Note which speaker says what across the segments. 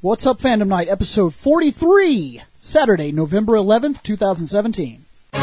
Speaker 1: What's Up Fandom Night, episode 43, Saturday, November 11th, 2017.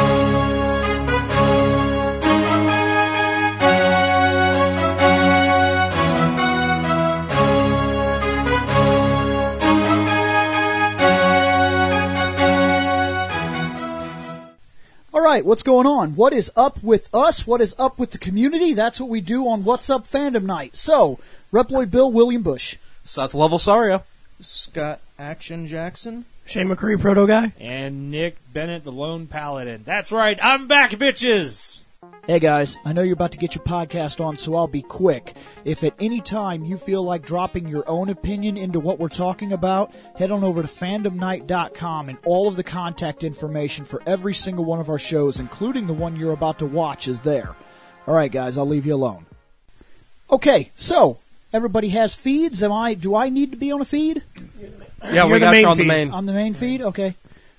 Speaker 1: Alright, what's going on? What is up with us? What is up with the community? That's what we do on What's Up Fandom Night. So, Reploid Bill, William Bush.
Speaker 2: Seth Level Sario.
Speaker 3: Scott Action Jackson.
Speaker 4: Shane McCree, Proto Guy.
Speaker 5: And Nick Bennett, the Lone Paladin. That's right, I'm back, bitches!
Speaker 1: Hey guys, I know you're about to get your podcast on, so I'll be quick. If at any time you feel like dropping your own opinion into what we're talking about, head on over to fandomnight.com and all of the contact information for every single one of our shows, including the one you're about to watch, is there. Alright guys, I'll leave you alone. Okay, so, everybody has feeds. Do I need to be on a feed?
Speaker 2: Yeah, we got you on the main.
Speaker 1: On the main feed? Okay.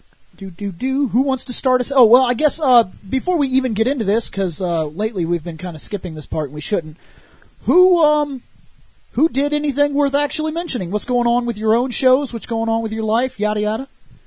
Speaker 1: Who wants to start us? Oh, well, I guess before we even get into this, because lately we've been kind of skipping this part and we shouldn't. Who did anything worth actually mentioning? What's going on with your own shows? What's going on with your life? Yada, yada.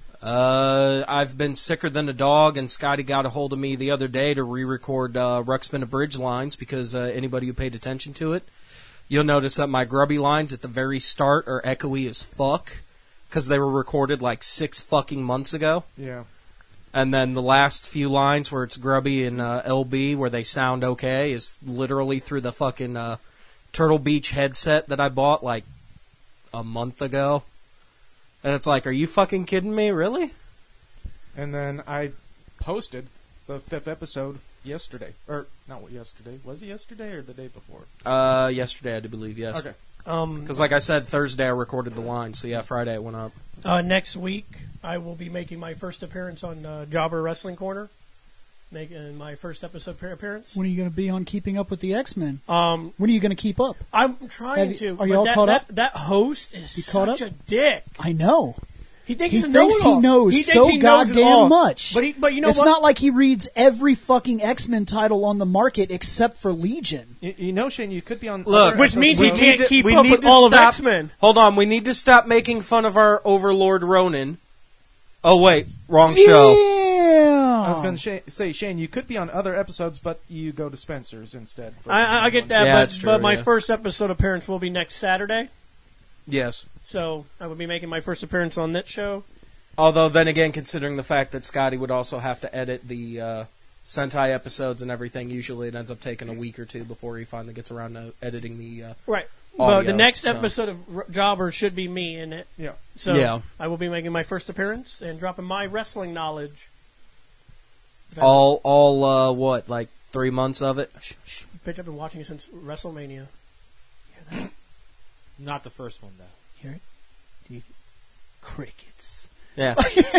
Speaker 2: I've been sicker than a dog, and Scotty got a hold of me the other day to re-record Ruxpin Abridged lines, because anybody who paid attention to it, you'll notice that my grubby lines at the very start are echoey as fuck, because they were recorded like 6 fucking months ago.
Speaker 3: Yeah.
Speaker 2: And then the last few lines where it's grubby and LB, where they sound okay, is literally through the fucking Turtle Beach headset that I bought like a month ago. And it's like, are you fucking kidding me? Really?
Speaker 3: And then I posted the 5th episode yesterday. Or, not yesterday. Was it yesterday or the day before?
Speaker 2: Yesterday, I do believe, yes.
Speaker 3: Okay.
Speaker 2: Because like I said, Thursday I recorded the line, so yeah, Friday it went up.
Speaker 4: Next week, I will be making my first appearance on Jobber Wrestling Corner. Making my first episode appearance.
Speaker 1: When are you going to be on Keeping Up with the X-Men?
Speaker 4: When
Speaker 1: are you going to keep up?
Speaker 4: I'm trying to.
Speaker 1: Are you all caught up?
Speaker 4: That host is such a dick.
Speaker 1: I know.
Speaker 4: He thinks
Speaker 1: he knows so goddamn much.
Speaker 4: But you know
Speaker 1: it's
Speaker 4: what?
Speaker 1: not like he reads every fucking X-Men title on the market except for Legion.
Speaker 3: You know, Shane, you could be on...
Speaker 2: Look,
Speaker 4: which means he can't keep up with all of X-Men.
Speaker 2: Hold on, we need to stop making fun of our Overlord Ronin. Oh, wait, wrong show.
Speaker 3: I was going to say, Shane, you could be on other episodes, but you go to Spencer's instead.
Speaker 4: I get that,
Speaker 2: yeah,
Speaker 4: but my first episode appearance will be next Saturday.
Speaker 2: Yes.
Speaker 4: So I would be making my first appearance on that show.
Speaker 2: Although, then again, considering the fact that Scotty would also have to edit the Sentai episodes and everything, usually it ends up taking a week or two before he finally gets around to editing the
Speaker 4: right.
Speaker 2: audio.
Speaker 4: Well, the next episode of Jobber should be me in it.
Speaker 3: Yeah.
Speaker 4: So
Speaker 2: yeah.
Speaker 4: I will be making my first appearance and dropping my wrestling knowledge.
Speaker 2: All what, like 3 months of it?
Speaker 4: Bitch, I've been watching it since WrestleMania.
Speaker 1: Hear that?
Speaker 5: Not the first one, though.
Speaker 1: Hear it? Crickets.
Speaker 2: Yeah.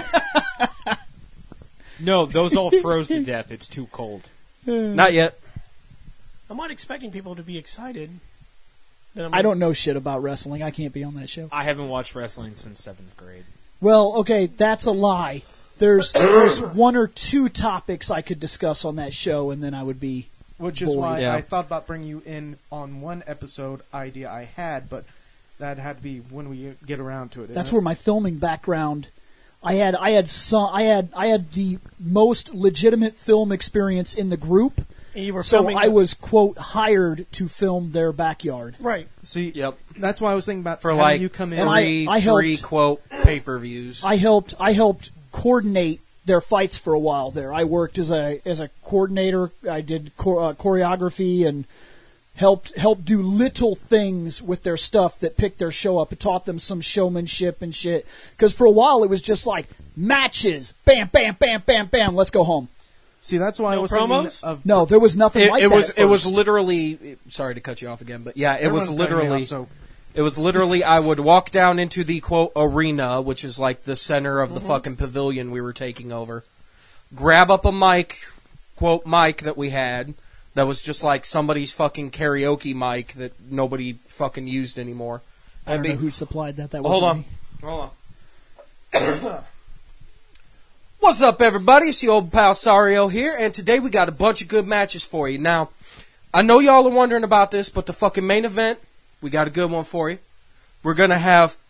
Speaker 5: No, those all froze to death. It's too cold.
Speaker 2: Not yet.
Speaker 4: I'm not expecting people to be excited.
Speaker 1: I don't know shit about wrestling. I can't be on that show.
Speaker 5: I haven't watched wrestling since 7th grade.
Speaker 1: Well, okay, that's a lie. There's 1 or 2 topics I could discuss on that show, and then I would be
Speaker 3: Which is
Speaker 1: bored.
Speaker 3: why
Speaker 2: Yeah.
Speaker 3: I thought about bringing you in on one episode idea I had, but that had to be when we get around to it.
Speaker 1: That's where my filming background. I had the most legitimate film experience in the group.
Speaker 4: And you were
Speaker 1: So
Speaker 4: filming
Speaker 1: I was, quote, hired to film their backyard.
Speaker 4: right.
Speaker 3: See,
Speaker 2: Yep.
Speaker 3: that's why I was thinking about
Speaker 2: For
Speaker 3: having
Speaker 2: like
Speaker 3: you come in.
Speaker 1: And I
Speaker 2: three
Speaker 1: helped-
Speaker 2: quote pay-per-views.
Speaker 1: I helped coordinate their fights for a while there. I worked as a coordinator. I did choreography and helped do little things with their stuff that picked their show up. It taught them some showmanship and shit. Because for a while it was just like matches, bam, bam, bam, bam, bam. Let's go home.
Speaker 3: See, that's why I was
Speaker 4: promos?
Speaker 3: thinking of...
Speaker 1: No, there was nothing like that.
Speaker 2: It was literally. Sorry to cut you off again, but yeah, it was
Speaker 3: Everyone's cutting me
Speaker 2: literally.
Speaker 3: off, so-
Speaker 2: It was literally. I would walk down into the quote arena, which is like the center of the fucking pavilion we were taking over. Grab up a mic, quote mic that we had, that was just like somebody's fucking karaoke mic that nobody fucking used anymore.
Speaker 1: I don't know who supplied that. That
Speaker 2: Hold
Speaker 1: wasn't
Speaker 2: on.
Speaker 1: me.
Speaker 2: Hold on. What's up, everybody? It's the old pal Sario here, and today we got a bunch of good matches for you. Now, I know y'all are wondering about this, but the fucking main event, we got a good one for you. We're going to have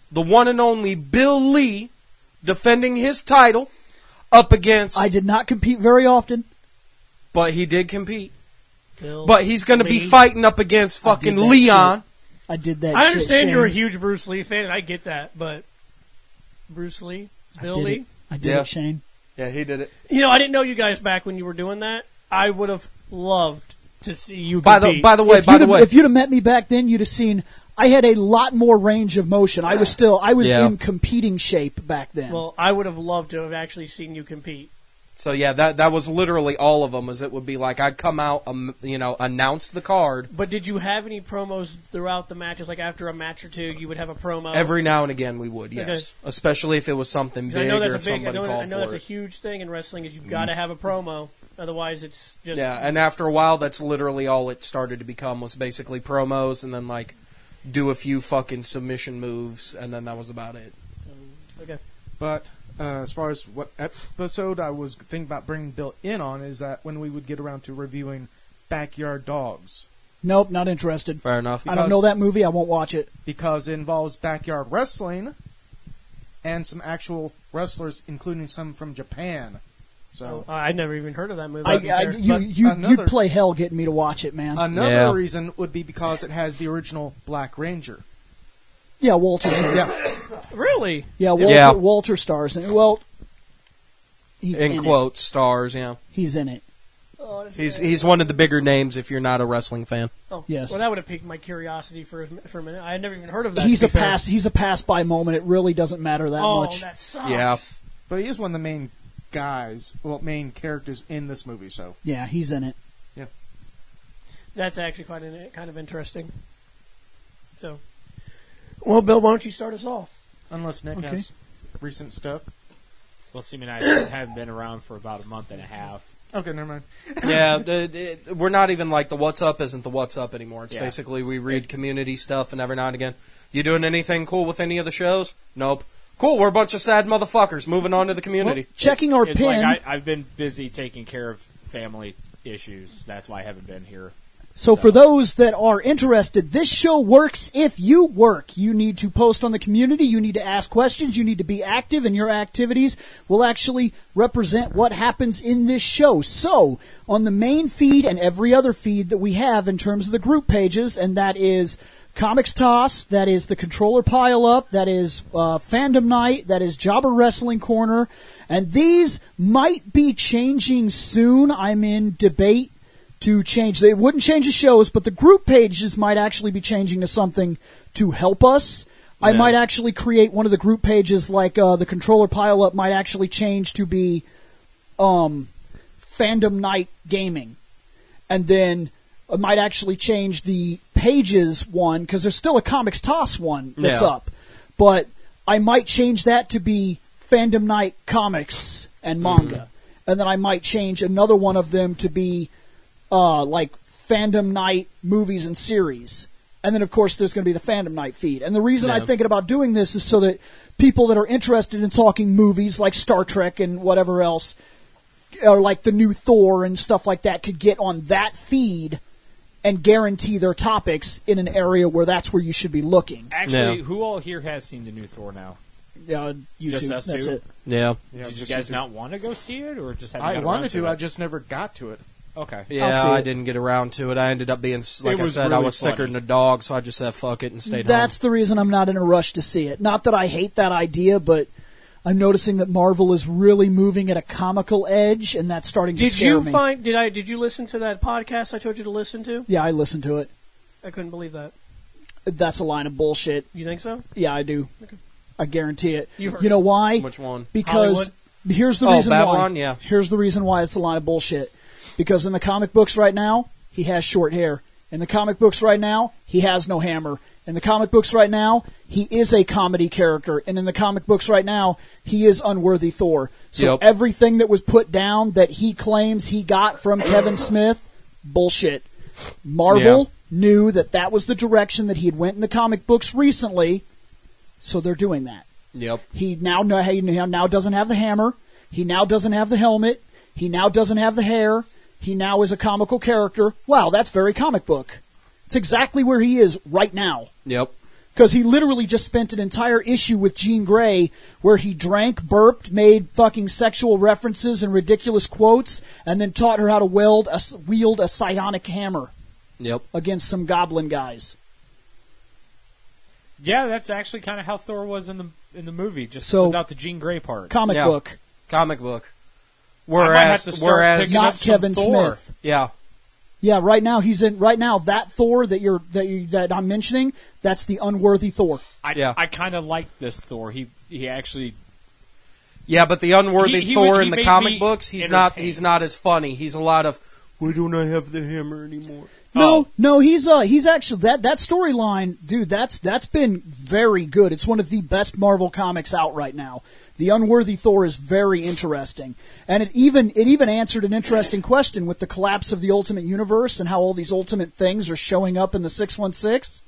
Speaker 2: the one and only Bill Lee defending his title up against...
Speaker 1: I did not compete very often.
Speaker 2: But he did compete.
Speaker 4: Bill
Speaker 2: But he's going to be
Speaker 4: Lee.
Speaker 2: fighting up against fucking
Speaker 1: that
Speaker 2: Leon.
Speaker 1: I did that.
Speaker 4: I
Speaker 1: shit,
Speaker 4: understand
Speaker 1: Shane.
Speaker 4: you're a huge Bruce Lee fan, and I get that, but Bruce Lee, Bill Lee.
Speaker 1: I did
Speaker 2: Yeah.
Speaker 1: it, Shane.
Speaker 2: Yeah, he did it.
Speaker 4: You know, I didn't know you guys back when you were doing that. I would have loved to see you
Speaker 2: By
Speaker 4: compete.
Speaker 2: the way,
Speaker 1: If you'd have met me back then, you'd have seen I had a lot more range of motion. I was
Speaker 2: Yeah.
Speaker 1: in competing shape back then.
Speaker 4: Well, I would have loved to have actually seen you compete.
Speaker 2: So yeah, that was literally all of them. As it would be like I'd come out, announce the card.
Speaker 4: But did you have any promos throughout the matches? Like after a match or two, you would have a promo.
Speaker 2: Every now and again we would, yes.
Speaker 4: Okay.
Speaker 2: Especially if it was something
Speaker 4: 'Cause
Speaker 2: big
Speaker 4: I know that's
Speaker 2: or
Speaker 4: a
Speaker 2: if
Speaker 4: big.
Speaker 2: somebody
Speaker 4: I
Speaker 2: called
Speaker 4: know
Speaker 2: for
Speaker 4: that's a
Speaker 2: it.
Speaker 4: huge thing in wrestling. Is you've got to have a promo, otherwise it's just
Speaker 2: Yeah, and after a while, that's literally all it started to become was basically promos, and then like do a few fucking submission moves, and then that was about it.
Speaker 4: okay.
Speaker 3: But as far as what episode I was thinking about bringing Bill in on is that when we would get around to reviewing Backyard Dogs.
Speaker 1: nope, not interested.
Speaker 2: Fair enough.
Speaker 1: I don't know that movie. I won't watch it.
Speaker 3: Because it involves backyard wrestling and some actual wrestlers, including some from Japan. So
Speaker 4: I'd never even heard of that movie.
Speaker 1: You'd play hell getting me to watch it, man.
Speaker 3: another
Speaker 2: Yeah.
Speaker 3: reason would be because it has the original Black Ranger.
Speaker 1: Yeah, Walter's in it.
Speaker 3: Yeah,
Speaker 4: Really?
Speaker 1: Yeah, Walter,
Speaker 2: Yeah.
Speaker 1: Walter stars in it. Well, he's
Speaker 2: In
Speaker 1: in
Speaker 2: quotes, stars, yeah.
Speaker 1: it. He's in it.
Speaker 2: He's one of the bigger names if you're not a wrestling fan.
Speaker 4: Oh,
Speaker 1: Yes.
Speaker 4: Well, that would have piqued my curiosity for a minute. I had never even heard of that.
Speaker 1: He's
Speaker 4: to
Speaker 1: a
Speaker 4: be fair.
Speaker 1: pass. He's a pass by moment. It really doesn't matter that
Speaker 4: Oh,
Speaker 1: much.
Speaker 4: that sucks.
Speaker 2: Yeah.
Speaker 3: but he is one of the main main characters in this movie. So
Speaker 1: Yeah, he's in it.
Speaker 4: That's actually kind of interesting. So, well, Bill, why don't you start us off?
Speaker 3: unless Nick
Speaker 1: Okay.
Speaker 3: has recent stuff.
Speaker 5: Well, see, I haven't been around for about a month and a half.
Speaker 3: Okay, never mind.
Speaker 2: Yeah, we're not even like the What's Up isn't the What's Up anymore. It's
Speaker 5: Yeah.
Speaker 2: basically we read community stuff, and every now and again, you doing anything cool with any of the shows? Nope. Cool, we're a bunch of sad motherfuckers. Moving on to the community.
Speaker 1: Checking our
Speaker 5: It's
Speaker 1: pin.
Speaker 5: like I've been busy taking care of family issues. That's why I haven't been here.
Speaker 1: So for those that are interested, this show works if you work. You need to post on the community. You need to ask questions. You need to be active, and your activities will actually represent what happens in this show. So on the main feed and every other feed that we have in terms of the group pages, and that is Comics Toss, that is the Controller Pile Up, that is Fandom Night, that is Jobber Wrestling Corner, and these might be changing soon. I'm in debate to change. They wouldn't change the shows, but the group pages might actually be changing to something to help us. I
Speaker 2: Yeah.
Speaker 1: might actually create one of the group pages, like the Controller Pile Up might actually change to be Fandom Night Gaming. And then I might actually change the pages one, because there's still a Comics Toss one that's
Speaker 2: Yeah.
Speaker 1: up. But I might change that to be Fandom Night Comics and Manga. And then I might change another one of them to be like Fandom Night Movies and Series. And then, of course, there's going to be the Fandom Night feed. And the reason I'm thinking about doing this is so that people that are interested in talking movies like Star Trek and whatever else, or like the new Thor and stuff like that, could get on that feed and guarantee their topics in an area where that's where you should be looking.
Speaker 5: Actually,
Speaker 2: Yeah.
Speaker 5: who all here has seen the new Thor now?
Speaker 1: YouTube,
Speaker 5: Just us
Speaker 1: that's
Speaker 5: two?
Speaker 1: it.
Speaker 2: Yeah.
Speaker 5: Did you guys not want to go see it, or just haven't
Speaker 3: I
Speaker 5: got
Speaker 3: wanted
Speaker 5: around
Speaker 3: to,
Speaker 5: it?
Speaker 3: I just never got to it.
Speaker 5: Okay.
Speaker 1: I'll
Speaker 2: Yeah,
Speaker 1: see
Speaker 2: I
Speaker 1: it.
Speaker 2: didn't get around to it. I ended up being, like I
Speaker 5: was
Speaker 2: said, I
Speaker 5: really
Speaker 2: was sicker
Speaker 5: funny.
Speaker 2: than a dog, so I just said fuck it and stayed
Speaker 1: That's the reason I'm not in a rush to see it. Not that I hate that idea, but I'm noticing that Marvel is really moving at a comical edge, and that's starting to
Speaker 4: Did
Speaker 1: scare
Speaker 4: you
Speaker 1: me.
Speaker 4: Did you listen to that podcast I told you to listen to?
Speaker 1: Yeah, I listened to it.
Speaker 4: I couldn't believe that.
Speaker 1: That's a line of bullshit.
Speaker 4: You think so?
Speaker 1: Yeah, I do. I guarantee it.
Speaker 4: You heard
Speaker 1: know why?
Speaker 2: home. Which one?
Speaker 1: Because here's the
Speaker 2: Oh,
Speaker 1: reason
Speaker 2: Babylon?
Speaker 1: why.
Speaker 2: Yeah.
Speaker 1: Here's the reason why it's a line of bullshit. Because in the comic books right now, he has short hair. In the comic books right now, he has no hammer. In the comic books right now, he is a comedy character. And in the comic books right now, he is unworthy Thor. So
Speaker 2: Yep.
Speaker 1: everything that was put down that he claims he got from Kevin Smith, bullshit. Marvel knew that that was the direction that he had went in the comic books recently, so they're doing that.
Speaker 2: Yep.
Speaker 1: He now doesn't have the hammer. He now doesn't have the helmet. He now doesn't have the hair. He now is a comical character. Wow, that's very comic book. It's exactly where he is right now.
Speaker 2: Yep.
Speaker 1: Because he literally just spent an entire issue with Jean Grey where he drank, burped, made fucking sexual references and ridiculous quotes, and then taught her how to wield a psionic hammer against some goblin guys.
Speaker 5: Yeah, that's actually kind of how Thor was in the movie, just without the Jean Grey part.
Speaker 1: Comic book.
Speaker 2: Whereas
Speaker 1: not Kevin Smith.
Speaker 2: Yeah.
Speaker 1: Yeah, right now that Thor that I'm mentioning, that's the unworthy Thor.
Speaker 5: I kind of like this Thor. He actually.
Speaker 2: Yeah, but the unworthy Thor in the comic books, he's not as funny. He's a lot of, why don't I have the hammer anymore?
Speaker 1: No, he's actually that storyline, dude. That's been very good. It's one of the best Marvel comics out right now. The unworthy Thor is very interesting, and it even answered an interesting question with the collapse of the Ultimate Universe and how all these Ultimate things are showing up in the 616.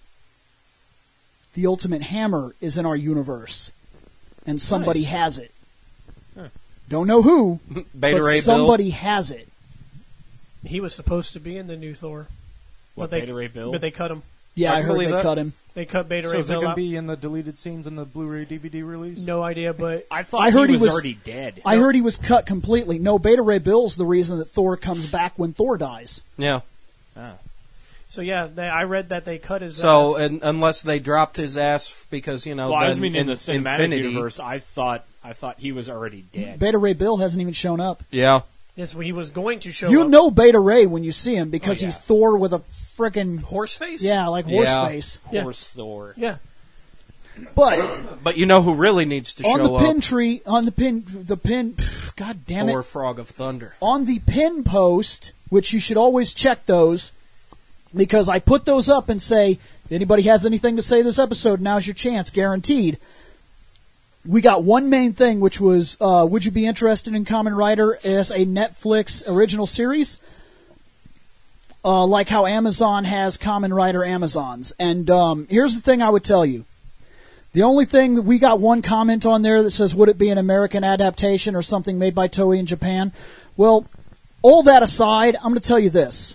Speaker 1: The Ultimate Hammer is in our universe, and somebody has it. Huh. Don't know who,
Speaker 2: Beta
Speaker 1: but
Speaker 2: Ray
Speaker 1: somebody
Speaker 2: Bill.
Speaker 1: has it.
Speaker 4: He was supposed to be in the new Thor.
Speaker 5: Beta Ray Bill?
Speaker 4: But they cut him.
Speaker 1: Yeah, I heard they cut him.
Speaker 4: They cut Beta Ray Bill.
Speaker 3: So is it going to
Speaker 4: out.
Speaker 3: be in the deleted scenes in the Blu-ray DVD release?
Speaker 4: No idea, but
Speaker 5: I heard he was already dead.
Speaker 1: I heard he was cut completely. No, Beta Ray Bill's the reason that Thor comes back when Thor dies.
Speaker 2: Yeah.
Speaker 4: So yeah, I read that they cut his ass.
Speaker 2: So unless they dropped his ass because
Speaker 5: Well, I was meaning in the cinematic universe. I thought he was already dead.
Speaker 1: Beta Ray Bill hasn't even shown up.
Speaker 2: Yeah.
Speaker 4: Yes, he was going to show up.
Speaker 1: You know Beta Ray when you see him because he's Thor with a frickin'
Speaker 4: horse face?
Speaker 1: Yeah, like horse face.
Speaker 5: Horse Thor.
Speaker 4: Yeah.
Speaker 2: But you know who really needs to show up?
Speaker 1: On the pin tree, the pin, god damn it.
Speaker 2: Thor Frog of Thunder.
Speaker 1: On the pin post, which you should always check those, because I put those up and say, if anybody has anything to say this episode, now's your chance, guaranteed. We got one main thing, which was, would you be interested in Kamen Rider as a Netflix original series? Like how Amazon has Kamen Rider Amazons. And here's the thing I would tell you. The only thing that we got one comment on there that says, would it be an American adaptation or something made by Toei in Japan? Well, all that aside, I'm going to tell you this.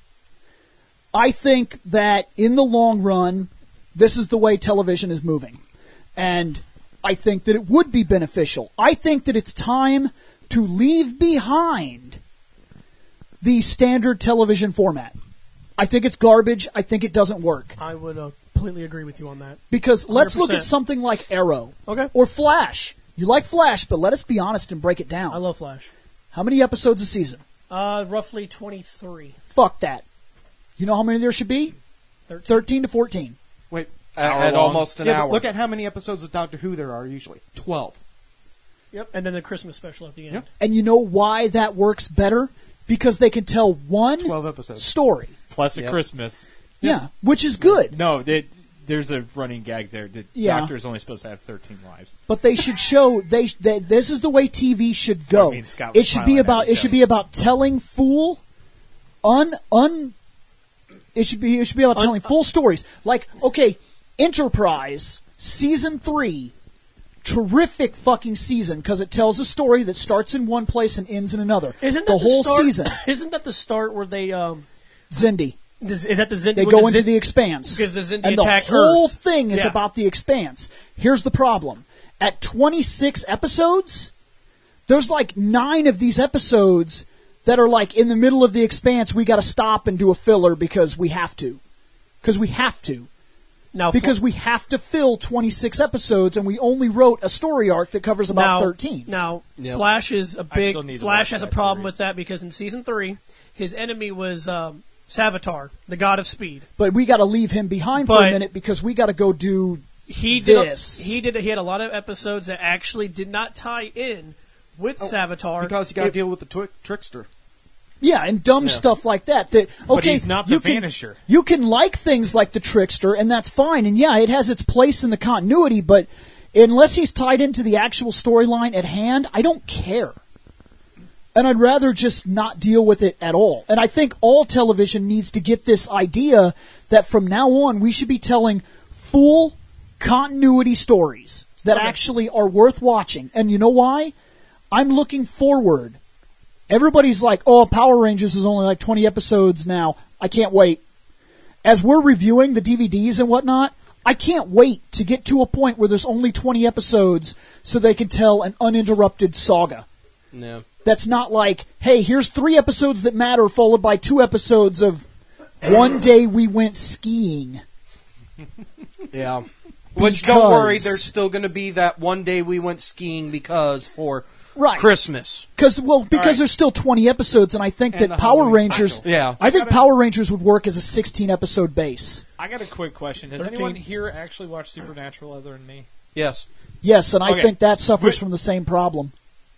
Speaker 1: I think that in the long run, this is the way television is moving. And I think that it would be beneficial. I think that it's time to leave behind the standard television format. I think it's garbage. I think it doesn't work.
Speaker 4: I would completely agree with you on that.
Speaker 1: Because let's
Speaker 4: 100%.
Speaker 1: look at something like Arrow.
Speaker 4: Okay.
Speaker 1: Or Flash. You like Flash, but let us be honest and break it down.
Speaker 4: I love Flash.
Speaker 1: How many episodes a season?
Speaker 4: Roughly 23.
Speaker 1: Fuck that. You know how many there should be? 13 to 14.
Speaker 3: Wait.
Speaker 2: At almost an hour.
Speaker 3: Look at how many episodes of Doctor Who there are usually. 12.
Speaker 4: Yep. And then the Christmas special at the end.
Speaker 3: Yep.
Speaker 1: And you know why that works better? Because they can tell one
Speaker 3: 12 episodes.
Speaker 1: story.
Speaker 5: Plus a Christmas.
Speaker 1: Yeah, which is good.
Speaker 5: No, there's a running gag there. The Doctor is only supposed to have 13 lives.
Speaker 1: But they should show this is the way TV should go. It should be about telling full it should be about telling full stories. Like, okay, Enterprise season 3, terrific fucking season because it tells a story that starts in one place and ends in another.
Speaker 4: Isn't that
Speaker 1: the whole
Speaker 4: start,
Speaker 1: season?
Speaker 4: Isn't that the start where they
Speaker 1: Xindi?
Speaker 4: Is that the Xindi?
Speaker 1: They go into the Expanse.
Speaker 4: Because the Xindi
Speaker 1: and
Speaker 4: attack
Speaker 1: the whole
Speaker 4: Earth.
Speaker 1: thing is about the Expanse. Here's the problem. At 26 episodes, there's like 9 of these episodes that are like in the middle of the Expanse, we got to stop and do a filler because we have to. Because we have to.
Speaker 4: Now,
Speaker 1: because we have to fill 26 episodes, and we only wrote a story arc that covers about 13.
Speaker 4: Now, Flash is a big... Flash has a problem
Speaker 5: series.
Speaker 4: with that because in Season 3, his enemy was Savitar, the god of speed.
Speaker 1: But we got to leave him behind for a minute because we got to go do this.
Speaker 4: He had a lot of episodes that actually did not tie in with Savitar.
Speaker 3: Because you got to deal with the trickster.
Speaker 1: Yeah, and dumb stuff like that.
Speaker 5: But he's not the Vanisher.
Speaker 1: You can like things like the Trickster, and that's fine. And yeah, it has its place in the continuity, but unless he's tied into the actual storyline at hand, I don't care. And I'd rather just not deal with it at all. And I think all television needs to get this idea that from now on we should be telling full continuity stories that actually are worth watching. And you know why? I'm looking forward. Everybody's like, oh, Power Rangers is only like 20 episodes now. I can't wait. As we're reviewing the DVDs and whatnot, I can't wait to get to a point where there's only 20 episodes so they can tell an uninterrupted saga.
Speaker 2: Yeah.
Speaker 1: That's not like, hey, here's 3 episodes that matter followed by 2 episodes of one day we went skiing.
Speaker 2: Yeah. Which, don't worry, there's still going to be that one day we went skiing because for Christmas.
Speaker 1: Because there's still 20 episodes, and I think that Power Rangers...
Speaker 5: special.
Speaker 2: Yeah.
Speaker 1: I think Power Rangers would work as a 16-episode base.
Speaker 5: I got a quick question. Has
Speaker 4: 13.
Speaker 5: anyone here actually watched Supernatural other than me?
Speaker 2: Yes.
Speaker 1: Yes, and I
Speaker 5: Okay.
Speaker 1: think that suffers from the same problem.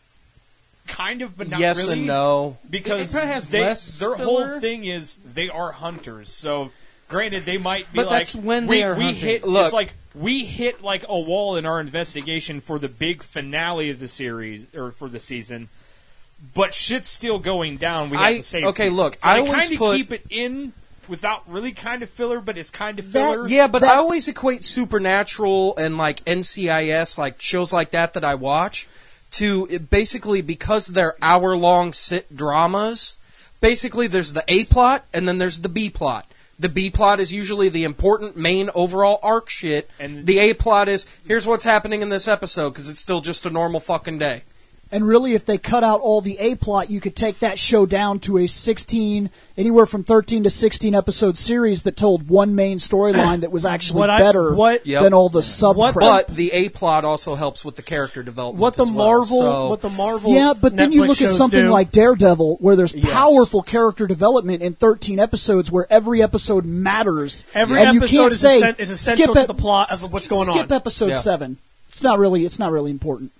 Speaker 5: Kind of, but not
Speaker 2: Yes
Speaker 5: really.
Speaker 2: and no.
Speaker 5: Because
Speaker 3: It has
Speaker 5: their
Speaker 3: less
Speaker 5: whole
Speaker 3: filler.
Speaker 5: thing is they are hunters. So, granted, they might be
Speaker 3: But
Speaker 5: like,
Speaker 3: that's when
Speaker 5: we,
Speaker 3: they are
Speaker 5: we
Speaker 3: hunting.
Speaker 5: hit.
Speaker 2: Look.
Speaker 5: It's like we hit like a wall in our investigation for the big finale of the series or for the season. But shit's still going down. We have to say.
Speaker 2: Okay, look,
Speaker 5: so
Speaker 2: I
Speaker 5: they
Speaker 2: always
Speaker 5: kind of
Speaker 2: put-
Speaker 5: keep it in without really kind of filler, but it's kind of filler.
Speaker 2: Yeah, but I always equate Supernatural and like NCIS, like shows like that I watch, to basically, because they're hour-long sit dramas, basically there's the A plot and then there's the B plot. The B plot is usually the important main overall arc shit, and the A plot is, here's what's happening in this episode, because it's still just a normal fucking day.
Speaker 1: And really, if they cut out all the A-plot, you could take that show down to a 16, anywhere from 13 to 16 episode series that told one main storyline that was actually better than all the sub-crap.
Speaker 2: But the A plot also helps with the character development.
Speaker 4: What the
Speaker 2: as well,
Speaker 4: Marvel,
Speaker 2: so-
Speaker 4: what the Marvel,
Speaker 1: Yeah, but then you
Speaker 4: Netflix
Speaker 1: look at
Speaker 4: shows
Speaker 1: something
Speaker 4: do.
Speaker 1: like Daredevil, where there's
Speaker 2: Yes.
Speaker 1: powerful character development in 13 episodes, where every episode matters.
Speaker 4: Every
Speaker 1: and you
Speaker 4: episode
Speaker 1: can't
Speaker 4: is
Speaker 1: say,
Speaker 4: is essential
Speaker 1: skip
Speaker 4: to
Speaker 1: ep-
Speaker 4: the plot of what's going
Speaker 1: skip
Speaker 4: on.
Speaker 1: episode
Speaker 2: Yeah.
Speaker 1: 7. It's not really important.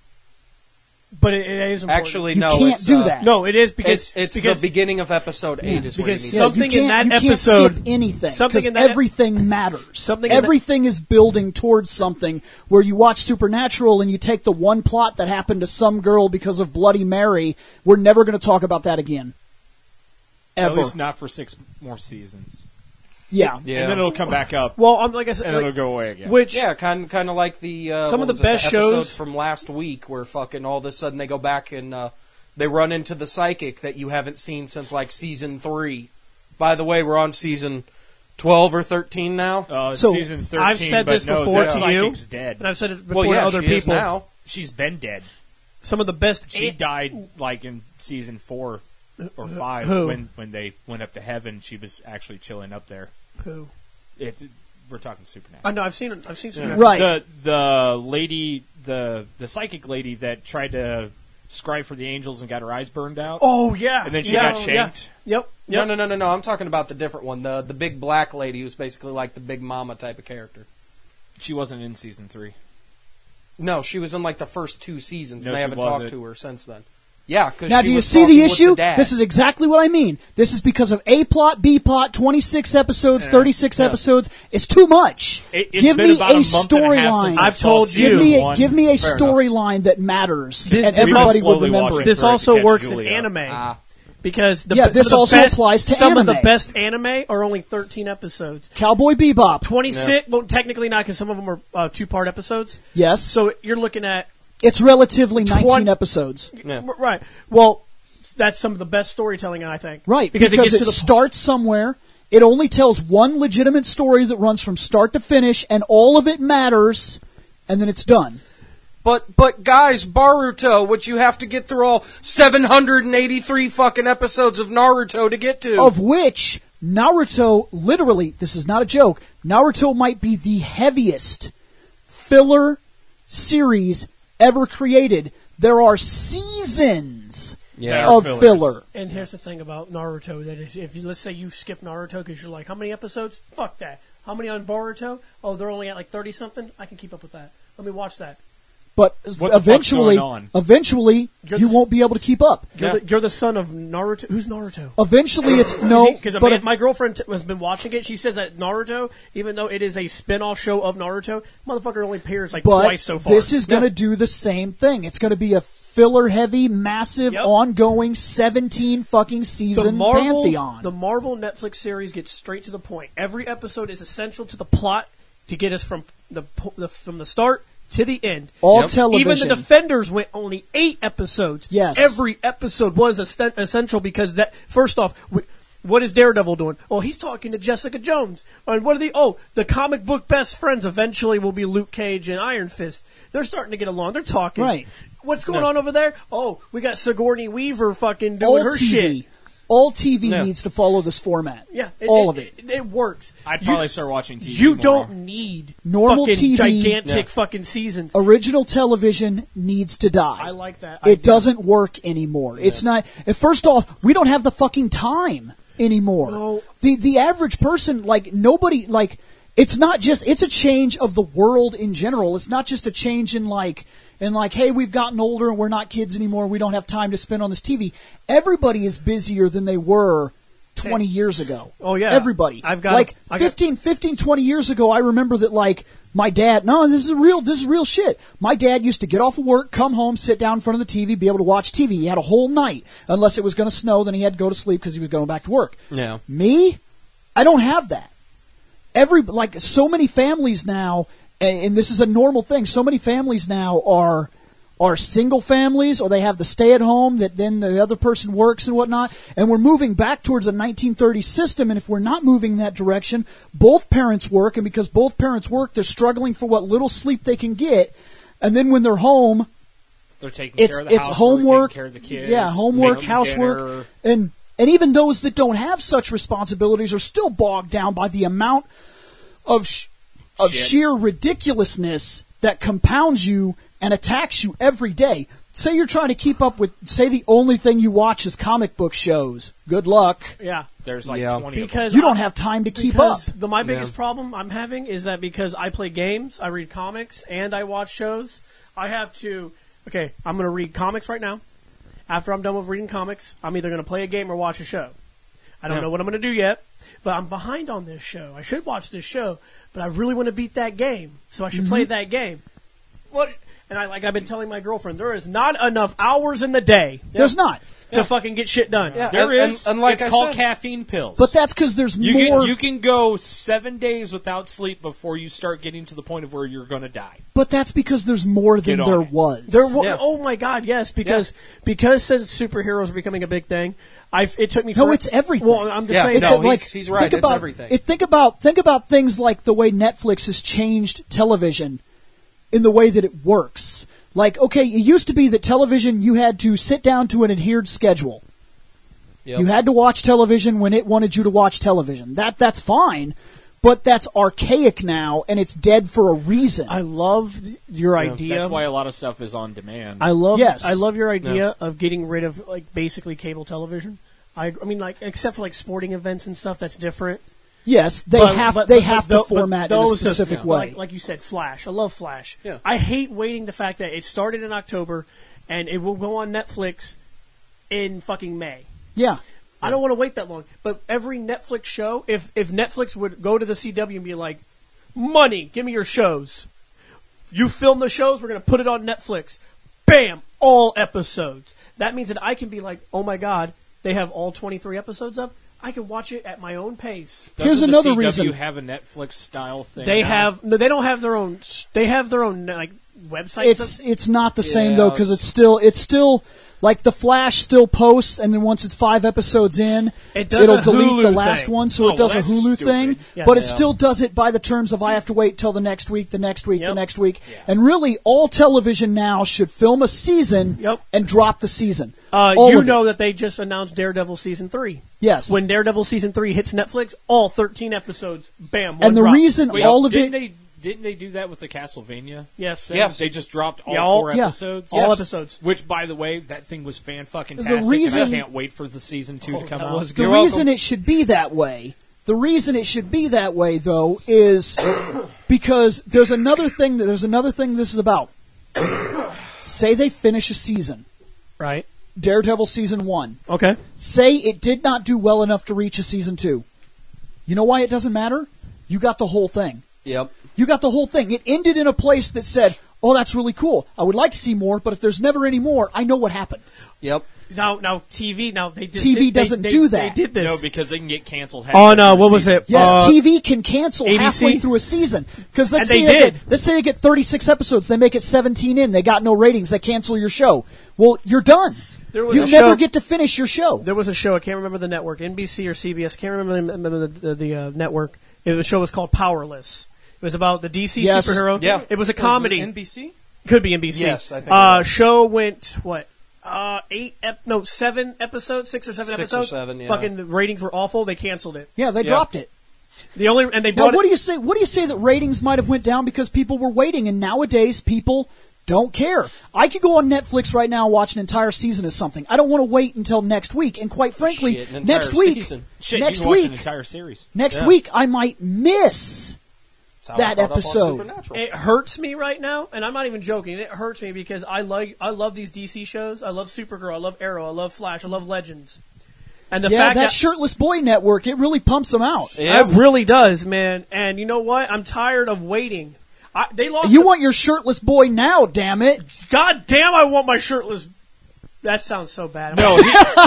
Speaker 4: But it is important.
Speaker 2: Actually,
Speaker 1: You
Speaker 2: no,
Speaker 1: can't
Speaker 2: it's,
Speaker 1: do that.
Speaker 4: No, it is because
Speaker 2: It's
Speaker 4: because
Speaker 2: the beginning of episode 8 is where you
Speaker 4: because
Speaker 2: need
Speaker 1: Yeah,
Speaker 2: to
Speaker 4: something
Speaker 1: you
Speaker 4: in
Speaker 1: can't-
Speaker 4: that
Speaker 1: you
Speaker 4: episode-
Speaker 1: can't skip anything,
Speaker 4: something
Speaker 1: because
Speaker 4: in that ep-
Speaker 1: everything matters.
Speaker 4: Something in that-
Speaker 1: Everything is building towards something. Where you watch Supernatural and you take the one plot that happened to some girl because of Bloody Mary, we're never going to talk about that again.
Speaker 5: At
Speaker 1: Ever.
Speaker 5: least not for 6 more seasons.
Speaker 1: Yeah.
Speaker 2: Yeah.
Speaker 5: And then it'll come back up,
Speaker 4: well, like I said,
Speaker 5: and
Speaker 4: like,
Speaker 5: it'll go away again.
Speaker 4: which
Speaker 2: Yeah, kind of like the
Speaker 4: Some
Speaker 2: what
Speaker 4: of the
Speaker 2: was it,
Speaker 4: best
Speaker 2: episode
Speaker 4: shows-
Speaker 2: from last week, where fucking all of a sudden they go back and they run into the psychic that you haven't seen since like season 3. By the way, we're on season 12 or 13 now.
Speaker 1: So,
Speaker 5: season 13,
Speaker 4: I've said
Speaker 5: but
Speaker 4: this
Speaker 5: no,
Speaker 4: before
Speaker 5: that
Speaker 4: to you.
Speaker 5: psychic's dead.
Speaker 4: and I've said it before
Speaker 2: Well, yeah,
Speaker 4: to other
Speaker 2: she
Speaker 4: people.
Speaker 2: is now.
Speaker 5: She's been dead.
Speaker 4: Some of the best.
Speaker 5: She died like in season 4 or 5
Speaker 4: Who?
Speaker 5: when they went up to heaven. She was actually chilling up there.
Speaker 4: Who?
Speaker 5: We're talking Supernatural.
Speaker 4: I know. I've seen it. I've seen some.
Speaker 1: Right.
Speaker 5: The lady, the psychic lady that tried to scribe for the angels and got her eyes burned out.
Speaker 4: Oh yeah.
Speaker 5: And then she
Speaker 4: Yeah,
Speaker 5: got
Speaker 4: yeah.
Speaker 5: shanked.
Speaker 4: Yep.
Speaker 2: No. I'm talking about the different one, the big black lady who's basically like the Big Mama type of character.
Speaker 5: She wasn't in season 3.
Speaker 2: No, she was in like the first 2 seasons,
Speaker 5: No,
Speaker 2: and they
Speaker 5: she
Speaker 2: haven't
Speaker 5: wasn't.
Speaker 2: talked to her since then. Yeah, because
Speaker 1: Now,
Speaker 2: she
Speaker 1: do you
Speaker 2: was
Speaker 1: see
Speaker 2: talking
Speaker 1: the
Speaker 2: with
Speaker 1: issue?
Speaker 2: dad.
Speaker 1: This is exactly what I mean. This is because of A plot, B plot, 26 episodes, 36 episodes. It's too much.
Speaker 5: It's
Speaker 1: Give
Speaker 5: been
Speaker 1: me
Speaker 5: about
Speaker 1: a
Speaker 5: a month and a half
Speaker 1: storyline.
Speaker 5: since I
Speaker 4: I've
Speaker 5: saw
Speaker 4: told
Speaker 5: season
Speaker 4: you.
Speaker 1: Give me,
Speaker 5: one.
Speaker 1: give me a
Speaker 5: Fair enough.
Speaker 1: storyline that matters,
Speaker 4: This-
Speaker 1: and
Speaker 4: this
Speaker 1: everybody
Speaker 5: also-
Speaker 1: would remember
Speaker 5: slowly
Speaker 1: it.
Speaker 4: This
Speaker 5: Right, to
Speaker 4: also
Speaker 5: catch
Speaker 4: works in
Speaker 5: Julia.
Speaker 4: anime because
Speaker 1: Yeah,
Speaker 4: some
Speaker 1: this
Speaker 4: of the
Speaker 1: also
Speaker 4: best,
Speaker 1: applies to
Speaker 4: some of the
Speaker 1: anime.
Speaker 4: best anime are only 13 episodes.
Speaker 1: Cowboy Bebop.
Speaker 4: 26. Well, technically not because some of them are 2-part episodes.
Speaker 1: Yes.
Speaker 4: So you're looking at
Speaker 1: It's relatively 19
Speaker 4: 20
Speaker 1: episodes.
Speaker 2: Yeah.
Speaker 4: right. Well, that's some of the best storytelling, I think.
Speaker 1: Right,
Speaker 4: because it gets to the
Speaker 1: starts somewhere. It only tells one legitimate story that runs from start to finish, and all of it matters, and then it's done.
Speaker 2: But guys, Boruto, which you have to get through all 783 fucking episodes of Naruto to get to.
Speaker 1: Of which, Naruto, literally, this is not a joke, Naruto might be the heaviest filler series ever created. There are seasons
Speaker 2: Yeah.
Speaker 1: of
Speaker 5: fillers.
Speaker 1: filler.
Speaker 4: And here's the thing about Naruto: that if you, let's say you skip Naruto because you're like, how many episodes? Fuck that. How many on Boruto? Oh, they're only at like 30 something. I can keep up with that. Let me watch that.
Speaker 1: But
Speaker 5: What the fuck's going on?
Speaker 1: eventually,
Speaker 4: You're
Speaker 1: you
Speaker 4: the-
Speaker 1: won't be able to keep up.
Speaker 4: You're the son of Naruto. Who's Naruto?
Speaker 1: Eventually, it's no.
Speaker 4: Because
Speaker 1: But
Speaker 4: my girlfriend has been watching it. She says that Naruto, even though it is a spin-off show of Naruto, motherfucker only appears like
Speaker 1: But
Speaker 4: twice so far.
Speaker 1: this is going to do the same thing. It's going to be a filler-heavy, massive,
Speaker 4: Yep.
Speaker 1: ongoing 17 fucking season pantheon.
Speaker 4: The Marvel Netflix series gets straight to the point. Every episode is essential to the plot to get us from the start to the end.
Speaker 1: All
Speaker 2: Yep.
Speaker 1: television.
Speaker 4: Even the Defenders went only 8 episodes.
Speaker 1: Yes.
Speaker 4: Every episode was essential because that. First off, What is Daredevil doing? Oh, he's talking to Jessica Jones. And what are the comic book best friends eventually will be Luke Cage and Iron Fist. They're starting to get along. They're talking.
Speaker 1: Right.
Speaker 4: What's going on over there? Oh, we got Sigourney Weaver fucking doing her shit.
Speaker 1: All TV needs to follow this format.
Speaker 4: Yeah.
Speaker 1: All of it.
Speaker 4: It works.
Speaker 5: I'd probably start watching TV
Speaker 4: You
Speaker 5: more.
Speaker 4: don't need
Speaker 1: Normal
Speaker 4: fucking
Speaker 1: TV,
Speaker 4: gigantic fucking seasons.
Speaker 1: Original television needs to die.
Speaker 4: I like that.
Speaker 1: It doesn't work anymore. It's not. First off, we don't have the fucking time anymore.
Speaker 4: No.
Speaker 1: The average person, like nobody, like it's not just. It's a change of the world in general. It's not just a change in like, hey, we've gotten older and we're not kids anymore. We don't have time to spend on this TV. Everybody is busier than they were 20 years ago.
Speaker 4: Oh, yeah.
Speaker 1: Everybody. 15, 20 years ago, I remember that, like, my dad, this is real shit. My dad used to get off of work, come home, sit down in front of the TV, be able to watch TV. He had a whole night. Unless it was going to snow, then he had to go to sleep because he was going back to work.
Speaker 2: Yeah.
Speaker 1: Me? I don't have that. So many families now, and this is a normal thing, so many families now are single families, or they have the stay-at-home that then the other person works and whatnot, and we're moving back towards a 1930s system, and if we're not moving in that direction, both parents work, and because both parents work, they're struggling for what little sleep they can get, and then when they're home,
Speaker 5: they're taking care of the housework,
Speaker 1: homework,
Speaker 5: taking care of the kids,
Speaker 1: homework, housework, and even those that don't have such responsibilities are still bogged down by the amount of sheer ridiculousness that compounds you and attacks you every day. Say you're trying to keep up with, say the only thing you watch is comic book shows. Good luck.
Speaker 4: Yeah.
Speaker 5: There's like 20
Speaker 4: because
Speaker 1: you don't have time to keep up.
Speaker 4: My biggest problem I'm having is that because I play games, I read comics, and I watch shows, I have to, I'm going to read comics right now. After I'm done with reading comics, I'm either going to play a game or watch a show. I don't know what I'm going to do yet, but I'm behind on this show. I should watch this show, but I really want to beat that game, so I should play that game. What? And I've been telling my girlfriend, there is not enough hours in the day.
Speaker 1: There's not.
Speaker 4: To fucking get shit done.
Speaker 2: Yeah.
Speaker 5: There is.
Speaker 2: And like
Speaker 5: it's called caffeine pills.
Speaker 1: But that's because there's more.
Speaker 5: You can go 7 days without sleep before you start getting to the point of where you're going to die.
Speaker 1: But that's because there's more than there was.
Speaker 4: Oh my God, yes, because since superheroes are becoming a big thing, it took me.
Speaker 1: It's everything.
Speaker 4: Well, I'm just saying.
Speaker 2: He's right. It's everything.
Speaker 1: Think about things like the way Netflix has changed television in the way that it works. Like, it used to be that television, you had to sit down to an adhered schedule. Yep. You had to watch television when it wanted you to watch television. That's fine, but that's archaic now, and it's dead for a reason.
Speaker 4: I love your idea.
Speaker 5: That's why a lot of stuff is on demand.
Speaker 4: I love your idea of getting rid of, basically cable television. I mean, except for, sporting events and stuff, that's different.
Speaker 1: Yes, they have to format in a specific way.
Speaker 4: Like you said, Flash. I love Flash.
Speaker 2: Yeah.
Speaker 4: I hate waiting the fact that it started in October and it will go on Netflix in fucking May.
Speaker 1: Yeah.
Speaker 4: I don't want to wait that long. But every Netflix show, if Netflix would go to the CW and be like, money, give me your shows. You film the shows, we're going to put it on Netflix. Bam! All episodes. That means that I can be like, oh my God, they have all 23 episodes up? I can watch it at my own pace.
Speaker 1: Here's another
Speaker 5: reason.
Speaker 1: reason.
Speaker 5: You have a Netflix style thing.
Speaker 4: They don't have their own. They have their own website.
Speaker 1: It's not the same though, because it's still like the Flash still posts, and then once it's 5 episodes in, it'll delete the last one, so it does a Hulu thing.
Speaker 4: Yes.
Speaker 1: But it still does it by the terms of I have to wait till the next week, the next week, the next week, and really all television now should film a season and drop the season.
Speaker 4: That they just announced Daredevil season 3.
Speaker 1: Yes.
Speaker 4: When Daredevil season 3 hits Netflix, all 13 episodes, bam.
Speaker 1: And the
Speaker 4: drop.
Speaker 1: reason all of it.
Speaker 5: Didn't they do that with the Castlevania?
Speaker 4: Yes.
Speaker 5: Yes. They just dropped all 4 episodes?
Speaker 4: All episodes.
Speaker 5: Which, by the way, that thing was fan-fucking-tastic, and I can't wait for the season 2 to come out.
Speaker 1: The reason it should be that way, though, is because there's another thing this is about. Say they finish a season.
Speaker 4: Right.
Speaker 1: Daredevil season 1.
Speaker 4: Okay.
Speaker 1: Say it did not do well enough to reach a season 2. You know why it doesn't matter? You got the whole thing.
Speaker 2: Yep.
Speaker 1: You got the whole thing. It ended in a place that said, oh, that's really cool. I would like to see more, but if there's never any more, I know what happened.
Speaker 2: Yep.
Speaker 4: Now TV,
Speaker 1: TV doesn't do that.
Speaker 4: They did this.
Speaker 5: No, because they can get canceled.
Speaker 4: What was it?
Speaker 1: Yes, TV can cancel
Speaker 4: ABC?
Speaker 1: halfway through a season. Because let's say they get 36 episodes, they make it 17 in, they got no ratings, they cancel your show. Well, you're done. You never get to finish your show.
Speaker 4: There was a show, I can't remember the network, NBC or CBS, I can't remember the network. The show was called Powerless. It was about the DC superhero.
Speaker 2: Yeah.
Speaker 4: It was a comedy.
Speaker 3: Was it NBC?
Speaker 4: Could be NBC.
Speaker 2: Yes, I think
Speaker 4: show went, 7 episodes, 6 or 7
Speaker 2: 6
Speaker 4: episodes.
Speaker 2: or 7, yeah.
Speaker 4: Fucking the ratings were awful. They canceled it.
Speaker 1: Yeah, they dropped it.
Speaker 4: They
Speaker 1: Now,
Speaker 4: brought
Speaker 1: what do you say? What do you say that ratings might have went down because people were waiting, and nowadays people don't care. I could go on Netflix right now and watch an entire season of something. I don't want to wait until next week. And quite frankly,
Speaker 2: Shit, an
Speaker 1: next
Speaker 2: entire
Speaker 1: week,
Speaker 2: season.
Speaker 5: Shit,
Speaker 1: next
Speaker 5: you can watch an
Speaker 1: week,
Speaker 5: entire series.
Speaker 1: next week, I might miss
Speaker 2: That's how I
Speaker 1: that
Speaker 2: caught up on
Speaker 1: episode.
Speaker 2: Supernatural.
Speaker 4: It hurts me right now, and I'm not even joking. It hurts me because I love these DC shows. I love Supergirl. I love Arrow. I love Flash. I love Legends. And the
Speaker 1: Yeah,
Speaker 4: fact
Speaker 1: that Shirtless Boy Network, it really pumps them out.
Speaker 2: Yeah.
Speaker 4: it really does, man. And you know what? I'm tired of waiting. They lost.
Speaker 1: You want your shirtless boy now, damn it.
Speaker 4: God damn! I want my shirtless. That sounds so bad.
Speaker 5: No,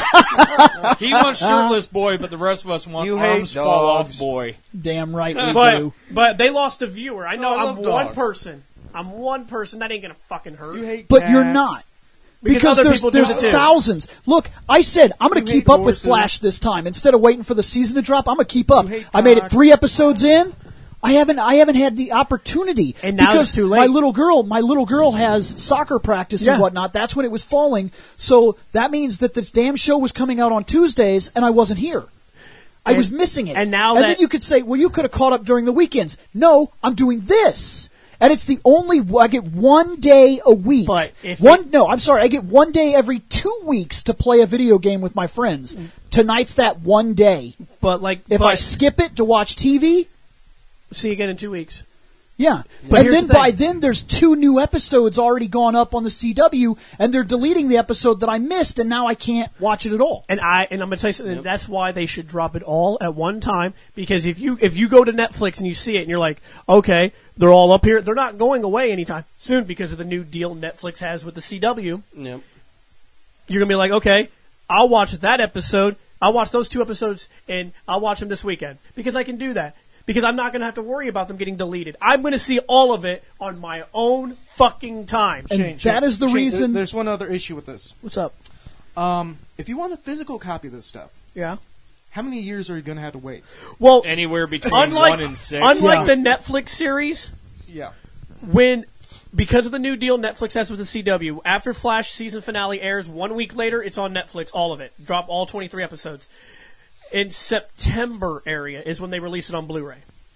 Speaker 5: he wants shirtless boy, but the rest of us want
Speaker 2: You hate
Speaker 5: arms fall off
Speaker 2: dogs.
Speaker 5: boy.
Speaker 1: Damn right we do.
Speaker 4: but they lost a viewer. I know.
Speaker 3: I
Speaker 4: I'm
Speaker 3: love
Speaker 4: one
Speaker 3: dogs.
Speaker 4: person. I'm one person. That ain't gonna fucking hurt.
Speaker 3: You hate
Speaker 1: But
Speaker 3: cats.
Speaker 1: you're not. Because
Speaker 4: other people do
Speaker 1: there's
Speaker 4: it too.
Speaker 1: thousands. Look, I said I'm going to
Speaker 3: You
Speaker 1: keep
Speaker 3: hate
Speaker 1: up with
Speaker 3: horses.
Speaker 1: Flash this time. Instead of waiting for the season to drop, I'm going to keep up.
Speaker 3: You hate
Speaker 1: I made it
Speaker 3: cocks.
Speaker 1: 3 episodes in. I haven't had the opportunity.
Speaker 4: And now
Speaker 1: because
Speaker 4: it's too late.
Speaker 1: My little girl has soccer practice and
Speaker 4: Yeah.
Speaker 1: whatnot. That's when it was falling. So that means that this damn show was coming out on Tuesdays and I wasn't here. I was missing it.
Speaker 4: and now
Speaker 1: then
Speaker 4: that-
Speaker 1: you could say, well, you could have caught up during the weekends. No, I'm doing this. And it's the only, I get 1 day a week.
Speaker 4: But if
Speaker 1: I get 1 day every 2 weeks to play a video game with my friends. Tonight's that 1 day.
Speaker 4: But like,
Speaker 1: If I skip it to watch TV,
Speaker 4: see you again in 2 weeks.
Speaker 1: yeah.
Speaker 4: But
Speaker 1: And
Speaker 4: here's
Speaker 1: then
Speaker 4: the thing.
Speaker 1: by then there's 2 new episodes already gone up on the CW, and they're deleting the episode that I missed, and now I can't watch it at all.
Speaker 4: And I'm gonna tell you something. That's why they should drop it all at one time. Because if you go to Netflix and you see it and you're like, okay, they're all up here. They're not going away anytime soon because of the new deal Netflix has with the CW.
Speaker 2: Yep.
Speaker 4: You're gonna be like, okay, I'll watch that episode. I'll watch those 2 episodes and I'll watch them this weekend because I can do that. Because I'm not going to have to worry about them getting deleted. I'm going to see all of it on my own fucking time.
Speaker 1: And that is the
Speaker 3: Shane,
Speaker 1: reason.
Speaker 3: There's one other issue with this.
Speaker 4: What's up?
Speaker 3: If you want a physical copy of this stuff,
Speaker 4: Yeah.
Speaker 3: how many years are you going to have to wait?
Speaker 4: Well,
Speaker 5: Anywhere between
Speaker 4: unlike
Speaker 5: 1 and 6.
Speaker 4: unlike
Speaker 1: Yeah.
Speaker 4: the Netflix series,
Speaker 3: Yeah.
Speaker 4: because of the new deal Netflix has with the CW, after Flash season finale airs 1 week later, it's on Netflix, all of it. Drop all 23 episodes. In September area is when they release it on Blu-ray.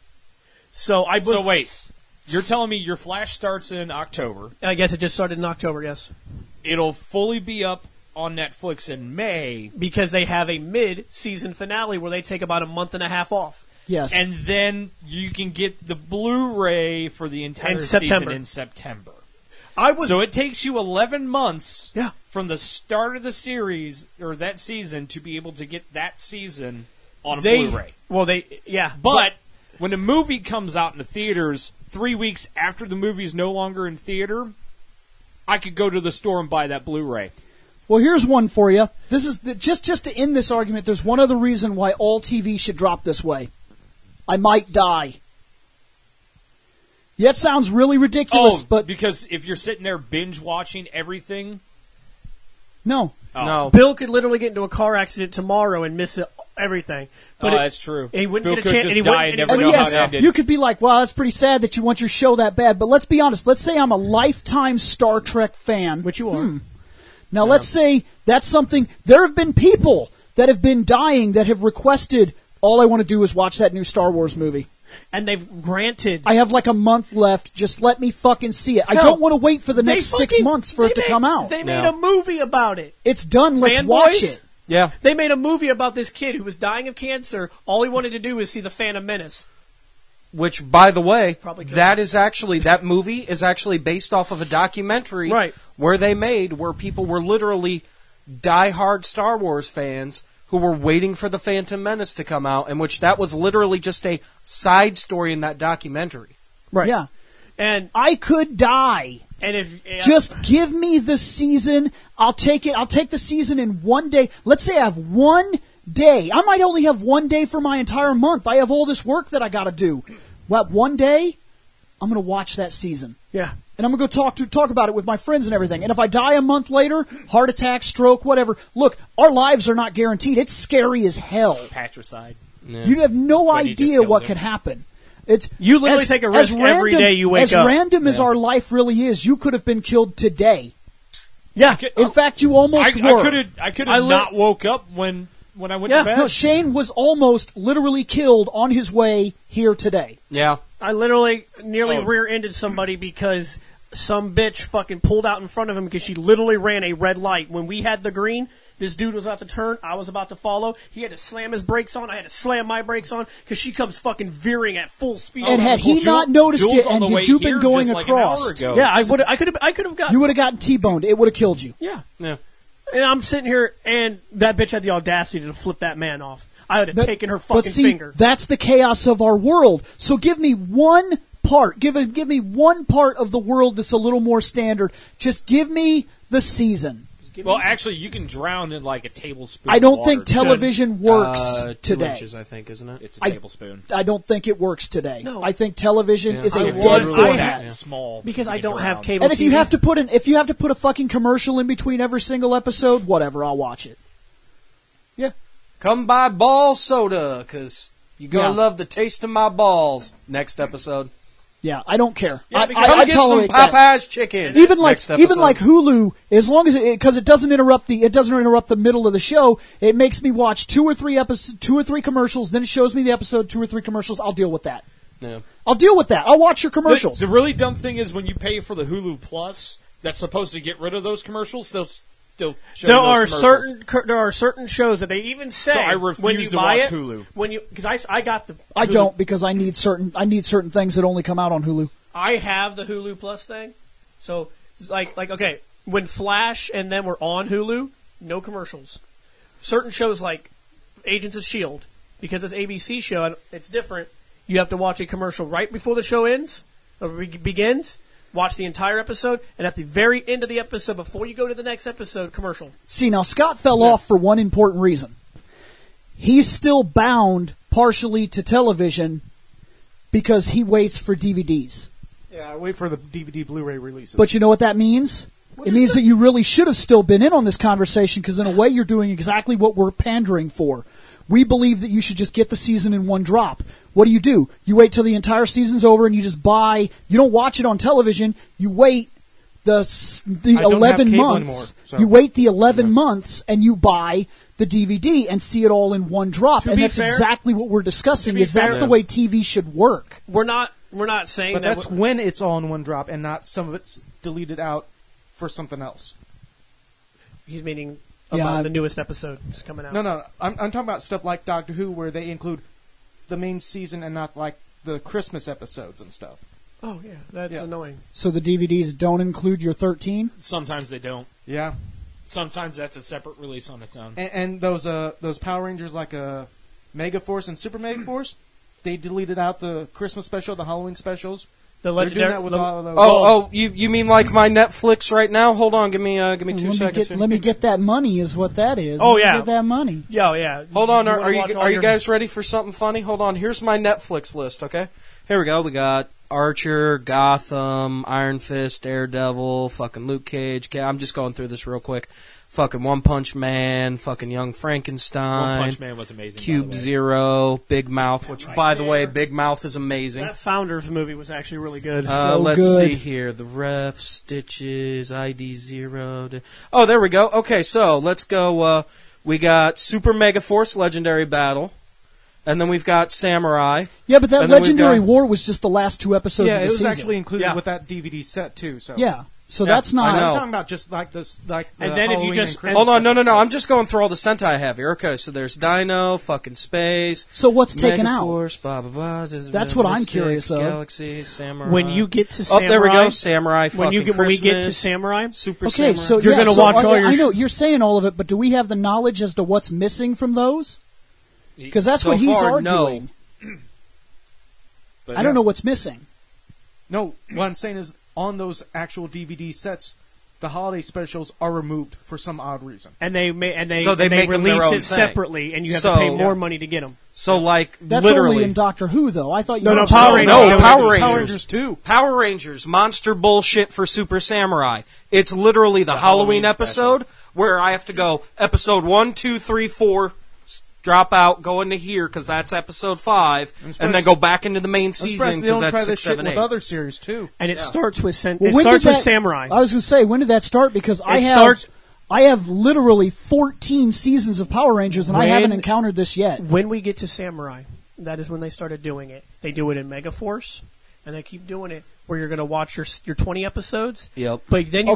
Speaker 4: So
Speaker 5: wait, you're telling me your Flash starts in October.
Speaker 4: I guess it just started in October, yes.
Speaker 5: It'll fully be up on Netflix in May,
Speaker 4: Because they have a mid-season finale where they take about a month and a half off.
Speaker 1: Yes.
Speaker 5: and then you can get the Blu-ray for the entire
Speaker 4: In
Speaker 5: season
Speaker 4: September.
Speaker 5: in September.
Speaker 4: So
Speaker 5: it takes you 11 months
Speaker 4: Yeah.
Speaker 5: from the start of the series or that season to be able to get that season on a
Speaker 4: they,
Speaker 5: Blu-ray.
Speaker 4: Well,
Speaker 5: But when a movie comes out in the theaters 3 weeks after the movie is no longer in theater, I could go to the store and buy that Blu-ray.
Speaker 1: Well, here's one for you. This is just to end this argument. There's one other reason why all TV should drop this way. I might die. Yeah, it sounds really ridiculous, but
Speaker 5: because if you're sitting there binge watching everything,
Speaker 1: no.
Speaker 2: No.
Speaker 4: Bill could literally get into a car accident tomorrow and miss everything. But
Speaker 5: that's true.
Speaker 4: He wouldn't
Speaker 5: Bill
Speaker 4: get a
Speaker 5: could
Speaker 4: chance.
Speaker 5: just
Speaker 4: and he
Speaker 5: die
Speaker 4: wouldn't-
Speaker 5: and
Speaker 1: And
Speaker 5: never know
Speaker 1: yes,
Speaker 5: how it ended.
Speaker 1: you could be like, well, that's pretty sad that you want your show that bad, but let's be honest. Let's say I'm a lifetime Star Trek fan.
Speaker 4: Which you are.
Speaker 1: Now, let's say that's something. There have been people that have been dying that have requested, all I want to do is watch that new Star Wars movie.
Speaker 4: And they've granted.
Speaker 1: I have like a month left. Just let me fucking see it. I
Speaker 4: Hell,
Speaker 1: don't want to wait for the
Speaker 4: they
Speaker 1: next 6
Speaker 4: fucking-
Speaker 1: months for it
Speaker 4: they
Speaker 1: to
Speaker 4: made-
Speaker 1: come out.
Speaker 4: They made a movie about it.
Speaker 1: It's done. Let's
Speaker 4: Fanboys?
Speaker 1: watch it.
Speaker 2: Yeah.
Speaker 4: They made a movie about this kid who was dying of cancer. All he wanted to do was see the Phantom Menace.
Speaker 2: Which, by the way,
Speaker 4: Probably good.
Speaker 2: that movie is actually based off of a documentary
Speaker 4: Right.
Speaker 2: where people were literally diehard Star Wars fans who were waiting for the Phantom Menace to come out, in which that was literally just a side story in that documentary.
Speaker 4: Right.
Speaker 1: Yeah.
Speaker 4: And
Speaker 1: I could die.
Speaker 4: if
Speaker 1: Just give me the season. I'll take it. I'll take the season in 1 day. Let's say I have 1 day. I might only have 1 day for my entire month. I have all this work that I got to do. What, 1 day? I'm going to watch that season.
Speaker 4: Yeah.
Speaker 1: And I'm going to go talk about it with my friends and everything. And if I die a month later, heart attack, stroke, whatever, look, our lives are not guaranteed. It's scary as hell.
Speaker 5: Patricide.
Speaker 2: Yeah.
Speaker 1: You have no
Speaker 5: But he just
Speaker 1: idea
Speaker 5: kills
Speaker 1: what
Speaker 5: him.
Speaker 1: could happen. It's
Speaker 4: You literally take a risk every day you wake
Speaker 1: as
Speaker 4: up.
Speaker 1: As random as our life really is, you could have been killed today.
Speaker 4: Yeah.
Speaker 1: In fact, you almost were.
Speaker 5: I could have not woke up when I went to bed.
Speaker 1: No, Shane was almost literally killed on his way here today.
Speaker 2: Yeah.
Speaker 4: I literally nearly
Speaker 5: Oh.
Speaker 4: rear-ended somebody because some bitch fucking pulled out in front of him because she literally ran a red light. When we had the green, this dude was about to turn. I was about to follow. He had to slam his brakes on. I had to slam my brakes on because she comes fucking veering at full speed.
Speaker 1: And had he not noticed
Speaker 5: Jules
Speaker 1: it,
Speaker 5: on
Speaker 1: and
Speaker 5: the way
Speaker 1: had you
Speaker 5: here
Speaker 1: been going
Speaker 5: just like an hour
Speaker 1: across,
Speaker 5: ago.
Speaker 4: Yeah, I could have gotten.
Speaker 1: you would have gotten T-boned. It would have killed you.
Speaker 4: Yeah.
Speaker 2: Yeah.
Speaker 4: And I'm sitting here, and that bitch had the audacity to flip that man off. I would have taken her fucking
Speaker 1: but see,
Speaker 4: finger.
Speaker 1: that's the chaos of our world. So give me one part. Give me one part of the world that's a little more standard. Just give me the season.
Speaker 5: Well, actually, you can drown in like a tablespoon.
Speaker 1: I don't
Speaker 5: of water.
Speaker 1: think television works
Speaker 2: 2
Speaker 1: today.
Speaker 2: inches, I think, isn't it?
Speaker 5: It's a
Speaker 1: I-
Speaker 5: tablespoon.
Speaker 1: I don't think it works today.
Speaker 4: No.
Speaker 1: I think television is a
Speaker 2: It's
Speaker 1: dead
Speaker 2: literally
Speaker 1: format.
Speaker 2: that.
Speaker 5: Small
Speaker 4: Because
Speaker 5: you
Speaker 4: I
Speaker 5: can
Speaker 4: don't have
Speaker 5: drown.
Speaker 4: cable
Speaker 1: And if you
Speaker 4: TV.
Speaker 1: have to put a fucking commercial in between every single episode, whatever, I'll watch it.
Speaker 2: Come buy ball soda, because you're going to
Speaker 1: Yeah.
Speaker 2: love the taste of my balls. Next episode.
Speaker 1: Yeah, I don't care.
Speaker 4: Yeah, because-
Speaker 1: I
Speaker 2: Come get some
Speaker 1: tolerate that.
Speaker 2: Popeye's chicken.
Speaker 1: Even like
Speaker 2: Next episode.
Speaker 1: Hulu, as long as because it doesn't interrupt the middle of the show, it makes me watch 2 or 3 commercials. Then it shows me the episode, 2 or 3 commercials. I'll deal with that.
Speaker 2: Yeah.
Speaker 1: I'll deal with that. I'll watch your commercials.
Speaker 5: The really dumb thing is when you pay for the Hulu Plus, that's supposed to get rid of those commercials. They'll still show
Speaker 4: There
Speaker 5: those
Speaker 4: are
Speaker 5: commercials.
Speaker 4: there are certain shows that they even say
Speaker 5: So I refuse
Speaker 4: when you
Speaker 5: to
Speaker 4: buy
Speaker 5: watch
Speaker 4: it,
Speaker 5: Hulu.
Speaker 4: when you because I got the
Speaker 1: I
Speaker 4: Hulu.
Speaker 1: don't because I need certain things that only come out on Hulu.
Speaker 4: I have the Hulu Plus thing, so like okay, when Flash and them were on Hulu, no commercials. Certain shows like Agents of S.H.I.E.L.D., because it's ABC show, it's different. You have to watch a commercial right before the show ends or begins. Watch the entire episode, and at the very end of the episode, before you go to the next episode, commercial.
Speaker 1: See, now Scott fell off for one important reason. He's still bound partially to television because he waits for DVDs.
Speaker 3: Yeah, I wait for the DVD Blu-ray releases.
Speaker 1: But you know what that means? It means that you really should have still been in on this conversation because in a way you're doing exactly what we're pandering for. We believe that you should just get the season in one drop. What do? You wait till the entire season's over and you just buy. You don't watch it on television. You wait the
Speaker 3: I don't have
Speaker 1: 11
Speaker 3: cable
Speaker 1: months.
Speaker 3: anymore, so.
Speaker 1: You wait the 11 months and you buy the DVD and see it all in one drop.
Speaker 4: To
Speaker 1: And
Speaker 4: be
Speaker 1: that's
Speaker 4: fair-
Speaker 1: exactly what we're discussing.
Speaker 4: to be
Speaker 1: Is that's
Speaker 4: fair-
Speaker 1: the way TV should work.
Speaker 4: We're not saying
Speaker 3: but
Speaker 4: that.
Speaker 3: that's when it's all in one drop and not some of it's deleted out for something else.
Speaker 4: He's meaning
Speaker 1: Yeah,
Speaker 4: about
Speaker 1: I-
Speaker 4: the newest episode is coming out.
Speaker 3: No. I'm talking about stuff like Doctor Who where they include the main season and not like the Christmas episodes and stuff.
Speaker 4: Oh yeah, that's
Speaker 3: Yeah.
Speaker 4: annoying.
Speaker 1: So the DVDs don't include your 13?
Speaker 5: Sometimes they don't.
Speaker 3: Yeah.
Speaker 5: Sometimes that's a separate release on its own.
Speaker 3: And those Power Rangers like Mega Force and Super Mega Force, they deleted out the Christmas special, the Halloween specials.
Speaker 4: The
Speaker 3: They're doing
Speaker 4: legendary.
Speaker 3: that with all of those.
Speaker 2: You mean like my Netflix right now? Hold on, give me 2 seconds.
Speaker 1: Let me get that money is what that is.
Speaker 4: Oh,
Speaker 1: Let me
Speaker 4: yeah.
Speaker 1: get that money.
Speaker 4: Yeah.
Speaker 2: Hold on,
Speaker 4: wanna
Speaker 2: are
Speaker 4: watch all
Speaker 2: you
Speaker 4: your-
Speaker 2: guys ready for something funny? Hold on, here's my Netflix list, okay? Here we go. We got Archer, Gotham, Iron Fist, Daredevil, fucking Luke Cage. Okay, I'm just going through this real quick. Fucking One Punch Man, fucking Young Frankenstein,
Speaker 5: One Punch Man was amazing.
Speaker 2: Cube
Speaker 5: by the way.
Speaker 2: Zero, Big Mouth, which, by the way, Big Mouth is amazing.
Speaker 4: That Founders movie was actually really good.
Speaker 1: So
Speaker 2: Let's
Speaker 1: good.
Speaker 2: see here. The Ref, Stitches, ID Zero. Oh, there we go. Okay, so let's go. We got Super Mega Force Legendary Battle. And then we've got Samurai.
Speaker 1: Yeah, but that
Speaker 2: And then we've
Speaker 1: Legendary
Speaker 2: got-
Speaker 1: War was just the last 2 episodes
Speaker 3: yeah,
Speaker 1: of the
Speaker 3: it was
Speaker 1: season.
Speaker 3: actually included
Speaker 2: Yeah.
Speaker 3: with that DVD set too. So
Speaker 1: Yeah, so
Speaker 2: Yeah,
Speaker 1: that's not...
Speaker 2: I know.
Speaker 3: I'm talking about just like this, like
Speaker 4: And
Speaker 3: the
Speaker 4: then if you
Speaker 3: Halloween
Speaker 4: just-
Speaker 3: and Christmas
Speaker 2: Hold on, no.
Speaker 3: specials.
Speaker 2: I'm just going through all the Sentai I have here. Okay, so there's Dino, fucking Space.
Speaker 1: So what's taken out?
Speaker 2: Megaforce, blah, blah, blah. There's
Speaker 1: That's what I'm
Speaker 2: Mystic,
Speaker 1: curious of.
Speaker 2: Galaxy, Samurai.
Speaker 4: when you get to
Speaker 2: Oh,
Speaker 4: Samurai,
Speaker 2: there we go. Samurai, fucking
Speaker 4: when we get to
Speaker 2: Christmas,
Speaker 4: Samurai,
Speaker 2: Super
Speaker 1: Okay,
Speaker 2: Samurai.
Speaker 1: so
Speaker 4: You're
Speaker 1: yeah,
Speaker 4: gonna
Speaker 1: so
Speaker 4: watch all your
Speaker 1: I know you're saying all of it, but do we have the knowledge as to what's missing from those? Because that's
Speaker 2: So
Speaker 1: what he's
Speaker 2: far, no.
Speaker 1: arguing.
Speaker 3: But
Speaker 1: I don't
Speaker 3: yeah.
Speaker 1: know what's missing.
Speaker 3: No, what I'm saying is on those actual DVD sets, the holiday specials are removed for some odd reason.
Speaker 4: And they
Speaker 2: make them
Speaker 4: release
Speaker 2: their own
Speaker 4: it
Speaker 2: thing.
Speaker 4: separately, and you have to pay more money to get them.
Speaker 2: So, like,
Speaker 1: That's
Speaker 2: literally...
Speaker 1: only in Doctor Who, though. I thought you
Speaker 4: No,
Speaker 1: mentioned
Speaker 4: Power Rangers.
Speaker 2: No, Power Rangers.
Speaker 3: Power Rangers too.
Speaker 2: Power Rangers, monster bullshit for Super Samurai. It's literally the Halloween episode where I have to go episode 1, 2, 3, 4, drop out, go into here because that's episode 5, and then go back into the main season because that's 6, 7, 8.
Speaker 3: With other series too.
Speaker 4: And it starts with
Speaker 1: with
Speaker 4: Samurai.
Speaker 1: I was going to say, when did that start? Because I have literally 14 seasons of Power Rangers, and I haven't encountered this yet.
Speaker 4: When we get to Samurai, that is when they started doing it. They do it in Megaforce, and they keep doing it where you're going to watch your 20 episodes.
Speaker 2: Yep.
Speaker 4: But then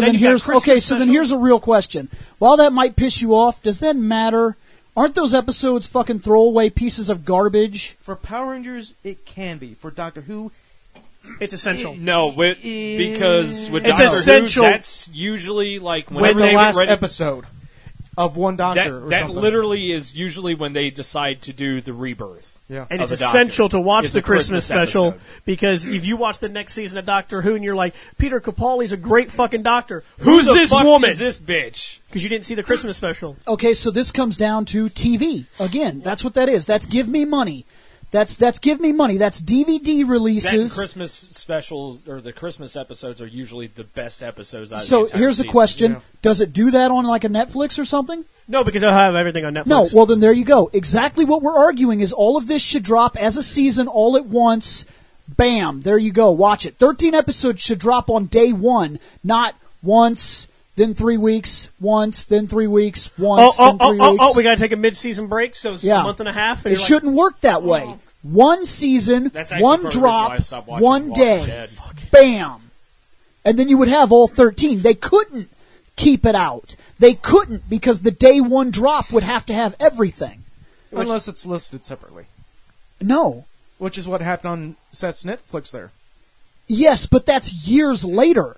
Speaker 1: here's a real question. While that might piss you off, does that matter? Aren't those episodes fucking throwaway pieces of garbage?
Speaker 3: For Power Rangers, it can be. For Doctor Who,
Speaker 4: it's essential.
Speaker 5: No, because with
Speaker 4: it's
Speaker 5: Doctor
Speaker 4: essential.
Speaker 5: Who, that's usually like
Speaker 3: when the
Speaker 5: they
Speaker 3: last
Speaker 5: get ready,
Speaker 3: episode of one Doctor.
Speaker 5: That literally is usually when they decide to do the rebirth.
Speaker 3: Yeah.
Speaker 4: And it's
Speaker 5: the
Speaker 4: essential to watch the Christmas special
Speaker 5: episode.
Speaker 4: because if you watch the next season of Doctor Who and you're like, Peter Capaldi's a great fucking doctor.
Speaker 5: Who's
Speaker 4: this
Speaker 5: fuck
Speaker 4: woman?
Speaker 5: Is this bitch?
Speaker 4: Because you didn't see the Christmas special.
Speaker 1: Okay, so this comes down to TV. Again, that's what that is. That's give me money. That's give me money. That's DVD releases.
Speaker 5: That Christmas special or the Christmas episodes are usually the best episodes out of the
Speaker 1: So
Speaker 5: entire
Speaker 1: here's the
Speaker 5: season.
Speaker 1: question.
Speaker 3: Yeah.
Speaker 1: Does it do that on like a Netflix or something?
Speaker 4: No, because they'll have everything on Netflix.
Speaker 1: No, well then there you go. Exactly what we're arguing is all of this should drop as a season all at once. Bam, there you go. Watch it. 13 episodes should drop on day one, not once, then 3 weeks, once, then 3 weeks, once, then 3 weeks.
Speaker 4: We got to take a mid-season break, so it's a month and a half. And
Speaker 1: it shouldn't work that way. One season, one drop, one day. Bam. And then you would have all 13. They couldn't keep it out. They couldn't because the day one drop would have to have everything.
Speaker 3: Unless it's listed separately.
Speaker 1: No.
Speaker 3: Which is what happened on Seth's Netflix there.
Speaker 1: Yes, but that's years later.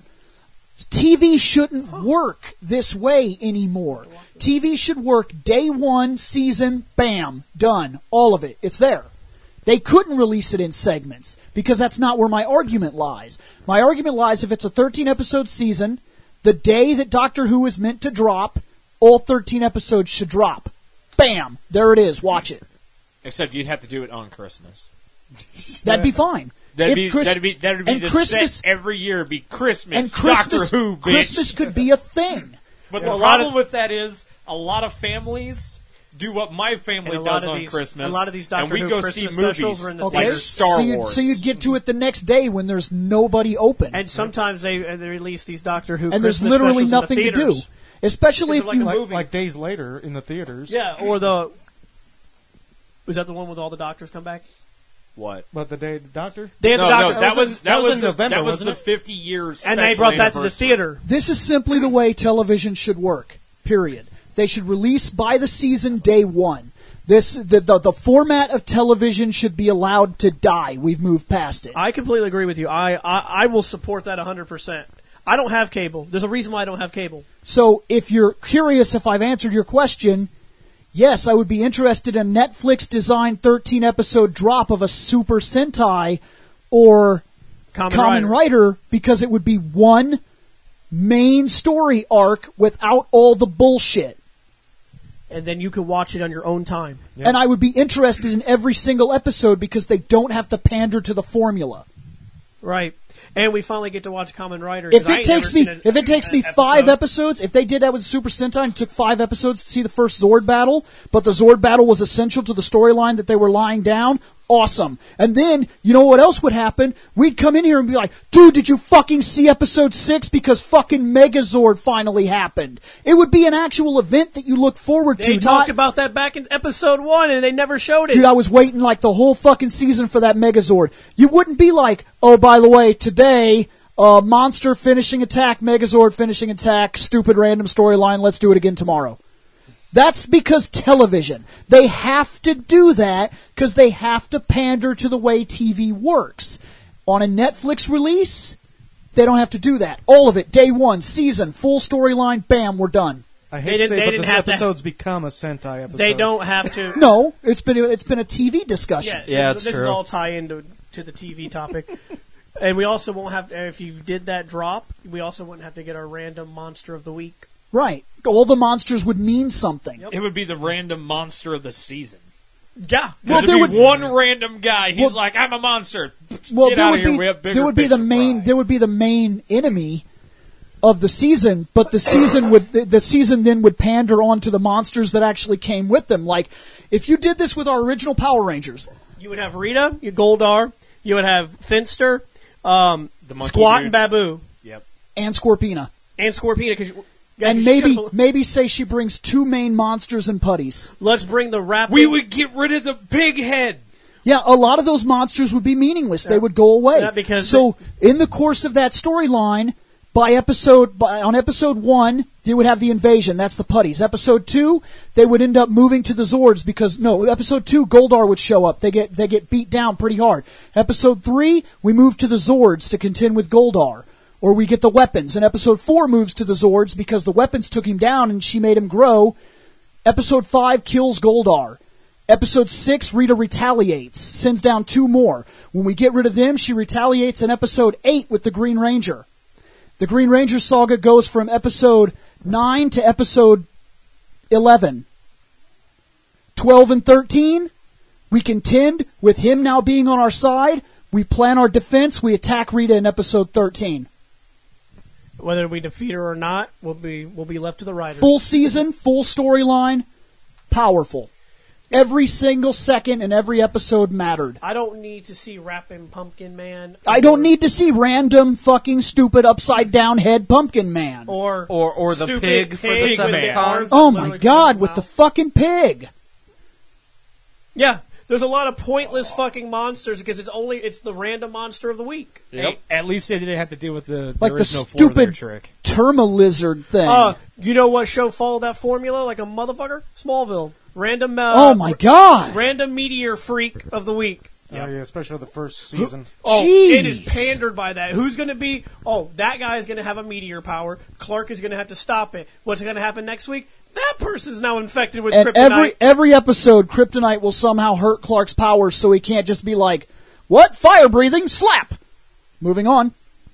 Speaker 1: TV shouldn't work this way anymore. TV should work day one, season, bam, done. All of it. It's there. They couldn't release it in segments because that's not where my argument lies. My argument lies if it's a 13-episode season, the day that Doctor Who is meant to drop, all 13 episodes should drop. Bam! There it is. Watch it.
Speaker 5: Except you'd have to do it on Christmas.
Speaker 1: That'd be fine.
Speaker 5: That'd be the
Speaker 1: Christmas
Speaker 5: set every year. Be Christmas.
Speaker 1: And Christmas,
Speaker 5: Doctor Who, bitch.
Speaker 1: Christmas could be a thing.
Speaker 5: But the problem with that is a lot of families do what my family does on Christmas.
Speaker 4: A lot of these Doctor
Speaker 5: and we
Speaker 4: Who
Speaker 5: go
Speaker 4: Christmas
Speaker 5: see movies
Speaker 4: specials are in the
Speaker 1: Okay,
Speaker 5: like
Speaker 4: theaters.
Speaker 5: Star Wars.
Speaker 1: So you'd get to it the next day when there's nobody open.
Speaker 4: And sometimes they release these Doctor Who
Speaker 1: and there's
Speaker 4: Christmas
Speaker 1: literally
Speaker 4: specials
Speaker 1: nothing
Speaker 4: in the
Speaker 1: to do.
Speaker 4: theaters.
Speaker 1: Especially if
Speaker 4: Like
Speaker 1: you...
Speaker 4: a movie.
Speaker 3: Like days later in the theaters.
Speaker 4: Yeah, or the... Was that the one with all the doctors come back?
Speaker 5: What?
Speaker 3: But the day the Doctor?
Speaker 4: Day of the
Speaker 5: No,
Speaker 4: Doctor.
Speaker 5: that was
Speaker 3: in November,
Speaker 5: That was
Speaker 3: wasn't
Speaker 5: the
Speaker 3: it?
Speaker 5: 50 years.
Speaker 4: And they brought that to the theater.
Speaker 1: This is simply the way television should work, period. They should release by the season day one. The format of television should be allowed to die. We've moved past it.
Speaker 4: I completely agree with you. I will support that 100%. I don't have cable. There's a reason why I don't have cable.
Speaker 1: So if you're curious if I've answered your question, yes, I would be interested in a Netflix-designed 13-episode drop of a Super Sentai or Kamen Rider because it would be one main story arc without all the bullshit.
Speaker 4: And then you could watch it on your own time.
Speaker 1: Yep. And I would be interested in every single episode because they don't have to pander to the formula.
Speaker 4: Right. And we finally get to watch Kamen Rider.
Speaker 1: If it takes me 5 episodes, if they did that with Super Sentai and took 5 episodes to see the first Zord battle, but the Zord battle was essential to the storyline that they were lying down, awesome. And then, you know what else would happen? We'd come in here and be like, dude, did you fucking see episode 6? Because fucking Megazord finally happened. It would be an actual event that you look forward to.
Speaker 4: They talked about that back in episode 1 and they never showed it.
Speaker 1: Dude, I was waiting like the whole fucking season for that Megazord. You wouldn't be like, oh, by the way, today, monster finishing attack, Megazord finishing attack, stupid random storyline, let's do it again tomorrow. That's because television. They have to do that because they have to pander to the way TV works. On a Netflix release, they don't have to do that. All of it, day one, season, full storyline, bam, we're done.
Speaker 3: I hate to say, but this episode's become a Sentai episode.
Speaker 4: They don't have to.
Speaker 1: No, it's been a TV discussion.
Speaker 2: Yeah, it's
Speaker 4: this
Speaker 2: true.
Speaker 4: is all tie into the TV topic. And we also won't have to, if you did that drop, we also wouldn't have to get our random monster of the week.
Speaker 1: Right. All the monsters would mean something.
Speaker 4: Yep.
Speaker 5: It would be the random monster of the season.
Speaker 4: Yeah.
Speaker 1: Well,
Speaker 5: There'd be one random guy. He's
Speaker 1: Well-
Speaker 5: like, I'm a monster.
Speaker 1: Well,
Speaker 5: Get
Speaker 1: there
Speaker 5: out
Speaker 1: would
Speaker 5: of here.
Speaker 1: be
Speaker 5: We have bigger
Speaker 1: there would be
Speaker 5: fish
Speaker 1: the
Speaker 5: to
Speaker 1: main
Speaker 5: fry.
Speaker 1: there would be the main enemy of the season, but the season then would pander on to the monsters that actually came with them. Like if you did this with our original Power Rangers,
Speaker 4: You would have Rita, your Goldar. You would have Finster,
Speaker 5: The monkey
Speaker 4: Squat,
Speaker 5: dude.
Speaker 4: and Babu,
Speaker 5: Yep.
Speaker 1: and Scorpina,
Speaker 4: and Scorpina. Cause
Speaker 1: and maybe say she brings 2 main monsters and putties.
Speaker 4: let's bring the rapid.
Speaker 5: We would get rid of the big head.
Speaker 1: Yeah, a lot of those monsters would be meaningless. They would go away.
Speaker 4: Yeah, because
Speaker 1: so in the course of that storyline, on episode 1, they would have the invasion. That's the putties. Episode 2, they would end up moving to the Zords because episode 2, Goldar would show up. They get beat down pretty hard. Episode 3, we move to the Zords to contend with Goldar. Or we get the weapons. And episode 4 moves to the Zords because the weapons took him down and she made him grow. Episode 5 kills Goldar. Episode 6, Rita retaliates, sends down 2 more. When we get rid of them, she retaliates in episode 8 with the Green Ranger. The Green Ranger saga goes from episode 9 to episode 11. 12 and 13, we contend with him now being on our side. We plan our defense. We attack Rita in episode 13.
Speaker 4: Whether we defeat her or not, we'll be left to the writers.
Speaker 1: Full season, full storyline, powerful. Every single second and every episode mattered.
Speaker 4: I don't need to see Rapping Pumpkin Man.
Speaker 1: I don't need to see random fucking stupid upside down head Pumpkin Man.
Speaker 4: or
Speaker 2: the
Speaker 4: stupid
Speaker 2: pig for the
Speaker 4: with
Speaker 2: 7th time.
Speaker 4: arms
Speaker 1: Oh
Speaker 4: that
Speaker 1: my
Speaker 4: literally
Speaker 1: god,
Speaker 4: come
Speaker 1: with
Speaker 4: out
Speaker 1: the
Speaker 4: mouth.
Speaker 1: fucking pig.
Speaker 4: Yeah, there's a lot of pointless fucking monsters because it's the random monster of the week.
Speaker 5: Hey, at least they didn't have to deal with the
Speaker 1: Like
Speaker 5: there
Speaker 1: the
Speaker 5: is no floor there
Speaker 1: stupid
Speaker 5: trick.
Speaker 1: Terma-lizard thing.
Speaker 4: You know what show followed that formula like a motherfucker? Smallville. Random.
Speaker 1: Oh my god.
Speaker 4: Random meteor freak of the week.
Speaker 3: Oh, yeah, especially the first season.
Speaker 4: Oh,
Speaker 1: Jeez.
Speaker 4: it is pandered by that. Who's going to be? Oh, that guy is going to have a meteor power. Clark is going to have to stop it. What's going to happen next week? That person's now infected with
Speaker 1: And
Speaker 4: kryptonite.
Speaker 1: every episode, Kryptonite will somehow hurt Clark's powers so he can't just be like, what? Fire breathing? Slap! Moving on.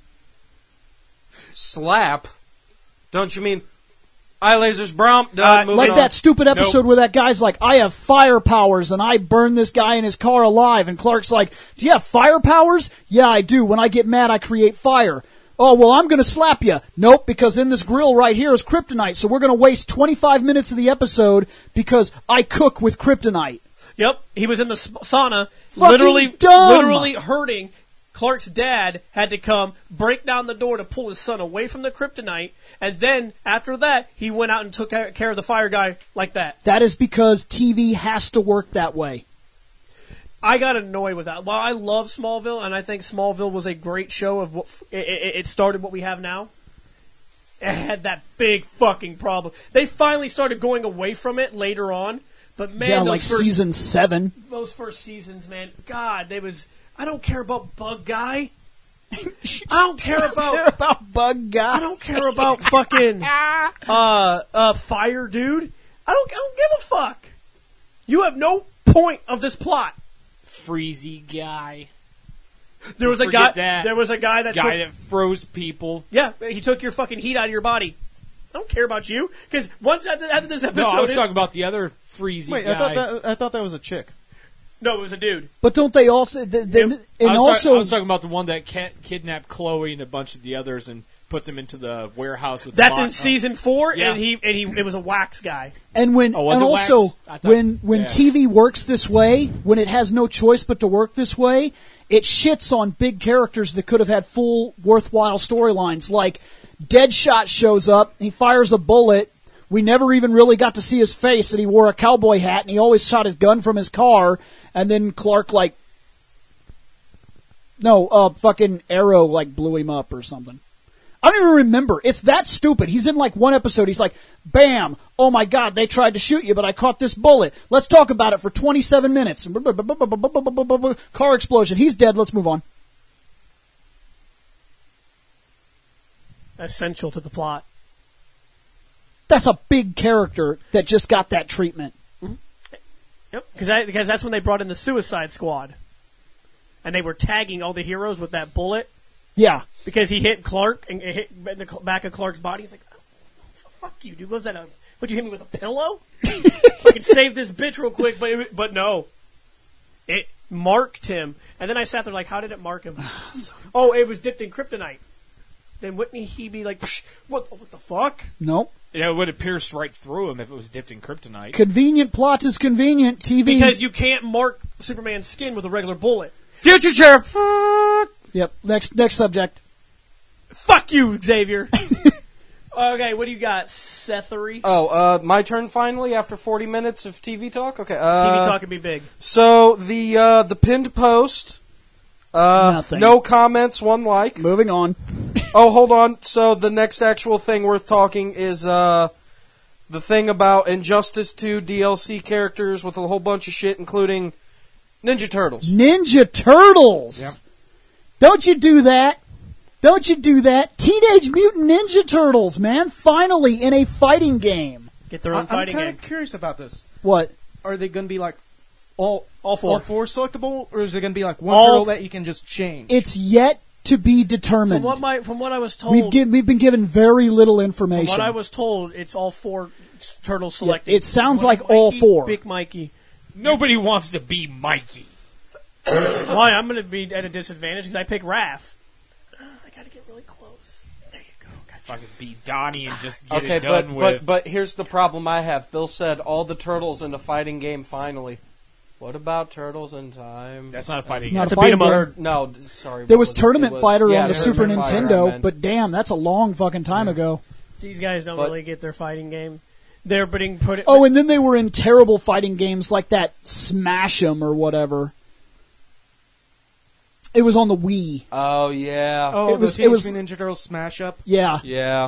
Speaker 2: Slap? Don't you mean eye lasers, bromp? Done, moving
Speaker 1: Like
Speaker 2: on.
Speaker 1: that stupid episode where that guy's like, I have fire powers and I burn this guy in his car alive. And Clark's like, do you have fire powers? Yeah, I do. When I get mad, I create fire. Oh, well, I'm going to slap you. Nope, because in this grill right here is kryptonite, so we're going to waste 25 minutes of the episode because I cook with kryptonite.
Speaker 4: Yep, he was in the sauna,
Speaker 1: Fucking dumb.
Speaker 4: literally hurting. Clark's dad had to come, break down the door to pull his son away from the kryptonite, and then, after that, he went out and took care of the fire guy like that.
Speaker 1: That is because TV has to work that way.
Speaker 4: I got annoyed with that. While I love Smallville, and I think Smallville was a great show of what it started what we have now, it had that big fucking problem. They finally started going away from it later on, but man,
Speaker 1: Yeah,
Speaker 4: those
Speaker 1: like season 7.
Speaker 4: those first seasons, man, God, I don't care about Bug Guy. I don't care about
Speaker 1: Bug Guy.
Speaker 4: I don't care about fucking Fire Dude. I don't give a fuck. You have no point of this plot.
Speaker 5: Freezy guy.
Speaker 4: There was a
Speaker 5: Forget
Speaker 4: guy.
Speaker 5: that.
Speaker 4: There was a guy that
Speaker 5: Guy
Speaker 4: took,
Speaker 5: that froze people.
Speaker 4: yeah, he took your fucking heat out of your body. I don't care about you because once after this episode,
Speaker 5: No, I was
Speaker 4: is-
Speaker 5: talking about the other Freezy
Speaker 3: Wait,
Speaker 5: guy.
Speaker 3: I thought that was a chick.
Speaker 4: no, it was a dude.
Speaker 1: But don't they also... and
Speaker 5: I
Speaker 1: also...
Speaker 5: was talking about the one that kidnapped Chloe and a bunch of the others and put them into the warehouse with.
Speaker 4: That's
Speaker 5: the
Speaker 4: in season 4,
Speaker 5: Yeah.
Speaker 4: and it was a wax guy.
Speaker 1: And when
Speaker 5: Oh, was
Speaker 1: and
Speaker 5: it
Speaker 1: also
Speaker 5: wax? I thought-
Speaker 1: when
Speaker 5: yeah.
Speaker 1: TV works this way, when it has no choice but to work this way, it shits on big characters that could have had full worthwhile storylines. Like Deadshot shows up, he fires a bullet. We never even really got to see his face, and he wore a cowboy hat, and he always shot his gun from his car. And then Clark fucking Arrow blew him up or something. I don't even remember. It's that stupid. He's in one episode. He's like, bam, oh my God, they tried to shoot you, but I caught this bullet. Let's talk about it for 27 minutes. Car explosion. He's dead. Let's move on.
Speaker 4: Essential to the plot.
Speaker 1: That's a big character that just got that treatment.
Speaker 4: Yep, because that's when they brought in the Suicide Squad, and they were tagging all the heroes with that bullet.
Speaker 1: Yeah.
Speaker 4: because he hit Clark and it hit in the back of Clark's body. He's like, oh, fuck you, dude. Was that would you hit me with a pillow? I could save this bitch real quick, but no. It marked him. And then I sat there like, how did it mark him? Oh, it was dipped in kryptonite. Then wouldn't he be like, psh, what the fuck?
Speaker 1: Nope.
Speaker 5: Yeah, it would have pierced right through him if it was dipped in kryptonite.
Speaker 1: Convenient plot is convenient. TV.
Speaker 4: Because you can't mark Superman's skin with a regular bullet.
Speaker 2: Future Sheriff.
Speaker 1: Yep. Next subject.
Speaker 4: Fuck you, Xavier. Okay, what do you got, Sethery?
Speaker 2: Oh, my turn finally after 40 minutes of TV talk? Okay.
Speaker 4: TV talk can be big.
Speaker 2: So, the pinned post,
Speaker 1: Nothing.
Speaker 2: no comments, one like.
Speaker 1: Moving on.
Speaker 2: Oh, hold on. So, the next actual thing worth talking is, the thing about Injustice 2 DLC characters with a whole bunch of shit, including Ninja Turtles.
Speaker 1: Ninja Turtles!
Speaker 3: Yep.
Speaker 1: Don't you do that. Don't you do that. Teenage Mutant Ninja Turtles, man. Finally in a fighting game.
Speaker 4: Get their own
Speaker 3: I'm
Speaker 4: fighting
Speaker 3: kind
Speaker 4: game.
Speaker 3: of curious about this.
Speaker 1: What?
Speaker 3: Are they going to be like all
Speaker 4: four
Speaker 3: selectable, or is it going to be like one
Speaker 4: All
Speaker 3: turtle
Speaker 4: f-
Speaker 3: that you can just change?
Speaker 1: It's yet to be determined.
Speaker 4: From what I was told,
Speaker 1: We've been given very little
Speaker 4: from
Speaker 1: information.
Speaker 4: what I was told, it's all four turtles selected.
Speaker 1: it sounds
Speaker 4: You want
Speaker 1: like all
Speaker 4: Mikey,
Speaker 1: four.
Speaker 4: Big Mikey.
Speaker 5: Nobody wants to be Mikey.
Speaker 4: Why? I'm going to be at a disadvantage because I pick Raph. I got to get really close. There you go. Gotcha.
Speaker 5: Fucking beat Donnie and just get
Speaker 2: Okay,
Speaker 5: it done with.
Speaker 2: but here's the problem I have. Bill said all the turtles in a fighting game finally. What about Turtles in Time?
Speaker 5: That's not a fighting
Speaker 1: Not
Speaker 5: game.
Speaker 1: a fighting
Speaker 4: beat 'em
Speaker 1: game.
Speaker 4: up.
Speaker 2: No, sorry.
Speaker 1: There
Speaker 2: what
Speaker 1: was
Speaker 2: it?
Speaker 1: Tournament
Speaker 2: It was-
Speaker 1: Fighter
Speaker 2: yeah,
Speaker 1: on the Super
Speaker 2: Tournament Fighter, I
Speaker 1: Nintendo,
Speaker 2: meant.
Speaker 1: but damn, that's a long fucking time ago.
Speaker 4: These guys don't
Speaker 2: But-
Speaker 4: really get their fighting game. They're being put it.
Speaker 1: Oh, and then they were in terrible fighting games like that Smash 'em or whatever. It was on the Wii.
Speaker 2: Oh yeah,
Speaker 3: Oh,
Speaker 1: It was-
Speaker 3: the
Speaker 1: it was-
Speaker 3: Teenage Mutant Ninja Turtles smash up.
Speaker 1: Yeah.
Speaker 2: yeah.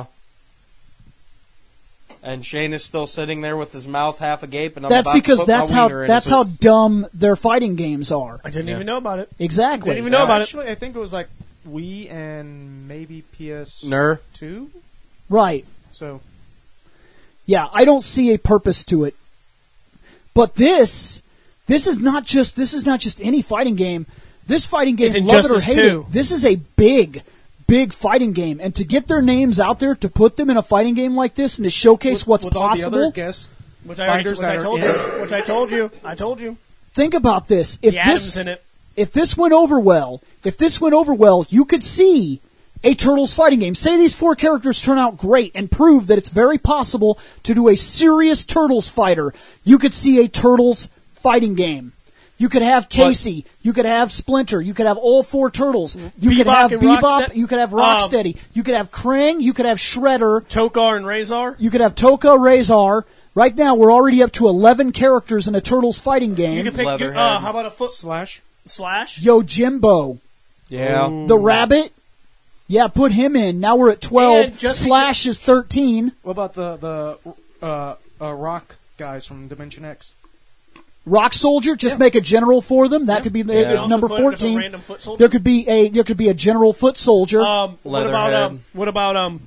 Speaker 2: And Shane is still sitting there with his mouth half agape, and I'm
Speaker 1: That's
Speaker 2: about to
Speaker 1: because
Speaker 2: put
Speaker 1: that's
Speaker 2: my
Speaker 1: how
Speaker 2: wiener in
Speaker 1: that's
Speaker 2: his-
Speaker 1: how dumb their fighting games are.
Speaker 4: I didn't
Speaker 2: Yeah.
Speaker 4: even know about it.
Speaker 1: Exactly.
Speaker 4: Didn't even know about it.
Speaker 3: Actually, I think it was like Wii and maybe PS2.
Speaker 2: Ner.
Speaker 1: Right.
Speaker 3: So
Speaker 1: Yeah, I don't see a purpose to it. But this is not just any fighting game. This fighting game,
Speaker 4: It's
Speaker 1: love it or
Speaker 4: Injustice
Speaker 1: hate it,
Speaker 4: 2.
Speaker 1: this is a big fighting game. And to get their names out there, to put them in a fighting game like this, and to showcase what's
Speaker 3: with all the
Speaker 1: possible,
Speaker 3: other guests,
Speaker 4: Which I
Speaker 3: fighters that are
Speaker 4: told
Speaker 3: in
Speaker 4: you.
Speaker 3: it.
Speaker 4: Which I told you. I told you.
Speaker 1: think about this. If
Speaker 4: The Adam's
Speaker 1: this
Speaker 4: in it.
Speaker 1: if this went over well, you could see a Turtles fighting game. Say these four characters turn out great and prove that it's very possible to do a serious Turtles fighter. You could see a Turtles fighting game. You could have Casey. You could have Splinter. You could have all four Turtles. You could
Speaker 4: Bebop
Speaker 1: have
Speaker 4: and
Speaker 1: Bebop.
Speaker 4: Rocksteady.
Speaker 1: You could have Rocksteady. You could have Krang. You could have Shredder.
Speaker 4: Tokar and Razor.
Speaker 1: You could have Toka, Razor. Right now, we're already up to 11 characters in a Turtles fighting
Speaker 4: You
Speaker 1: game.
Speaker 4: can pick.
Speaker 2: Leatherhead.
Speaker 4: How about a foot
Speaker 3: Slash.
Speaker 4: slash?
Speaker 1: Yojimbo.
Speaker 2: Yeah.
Speaker 1: The Rabbit. Yeah, put him in. Now we're at 12.
Speaker 4: And just
Speaker 1: Slash is 13.
Speaker 3: What about the rock guys from Dimension X?
Speaker 1: Rock Soldier, just make a general for them. That could be
Speaker 2: Yeah.
Speaker 4: Also
Speaker 1: number
Speaker 4: put it as a
Speaker 1: 14.
Speaker 4: random foot soldier.
Speaker 1: There could be a general foot soldier.
Speaker 4: What about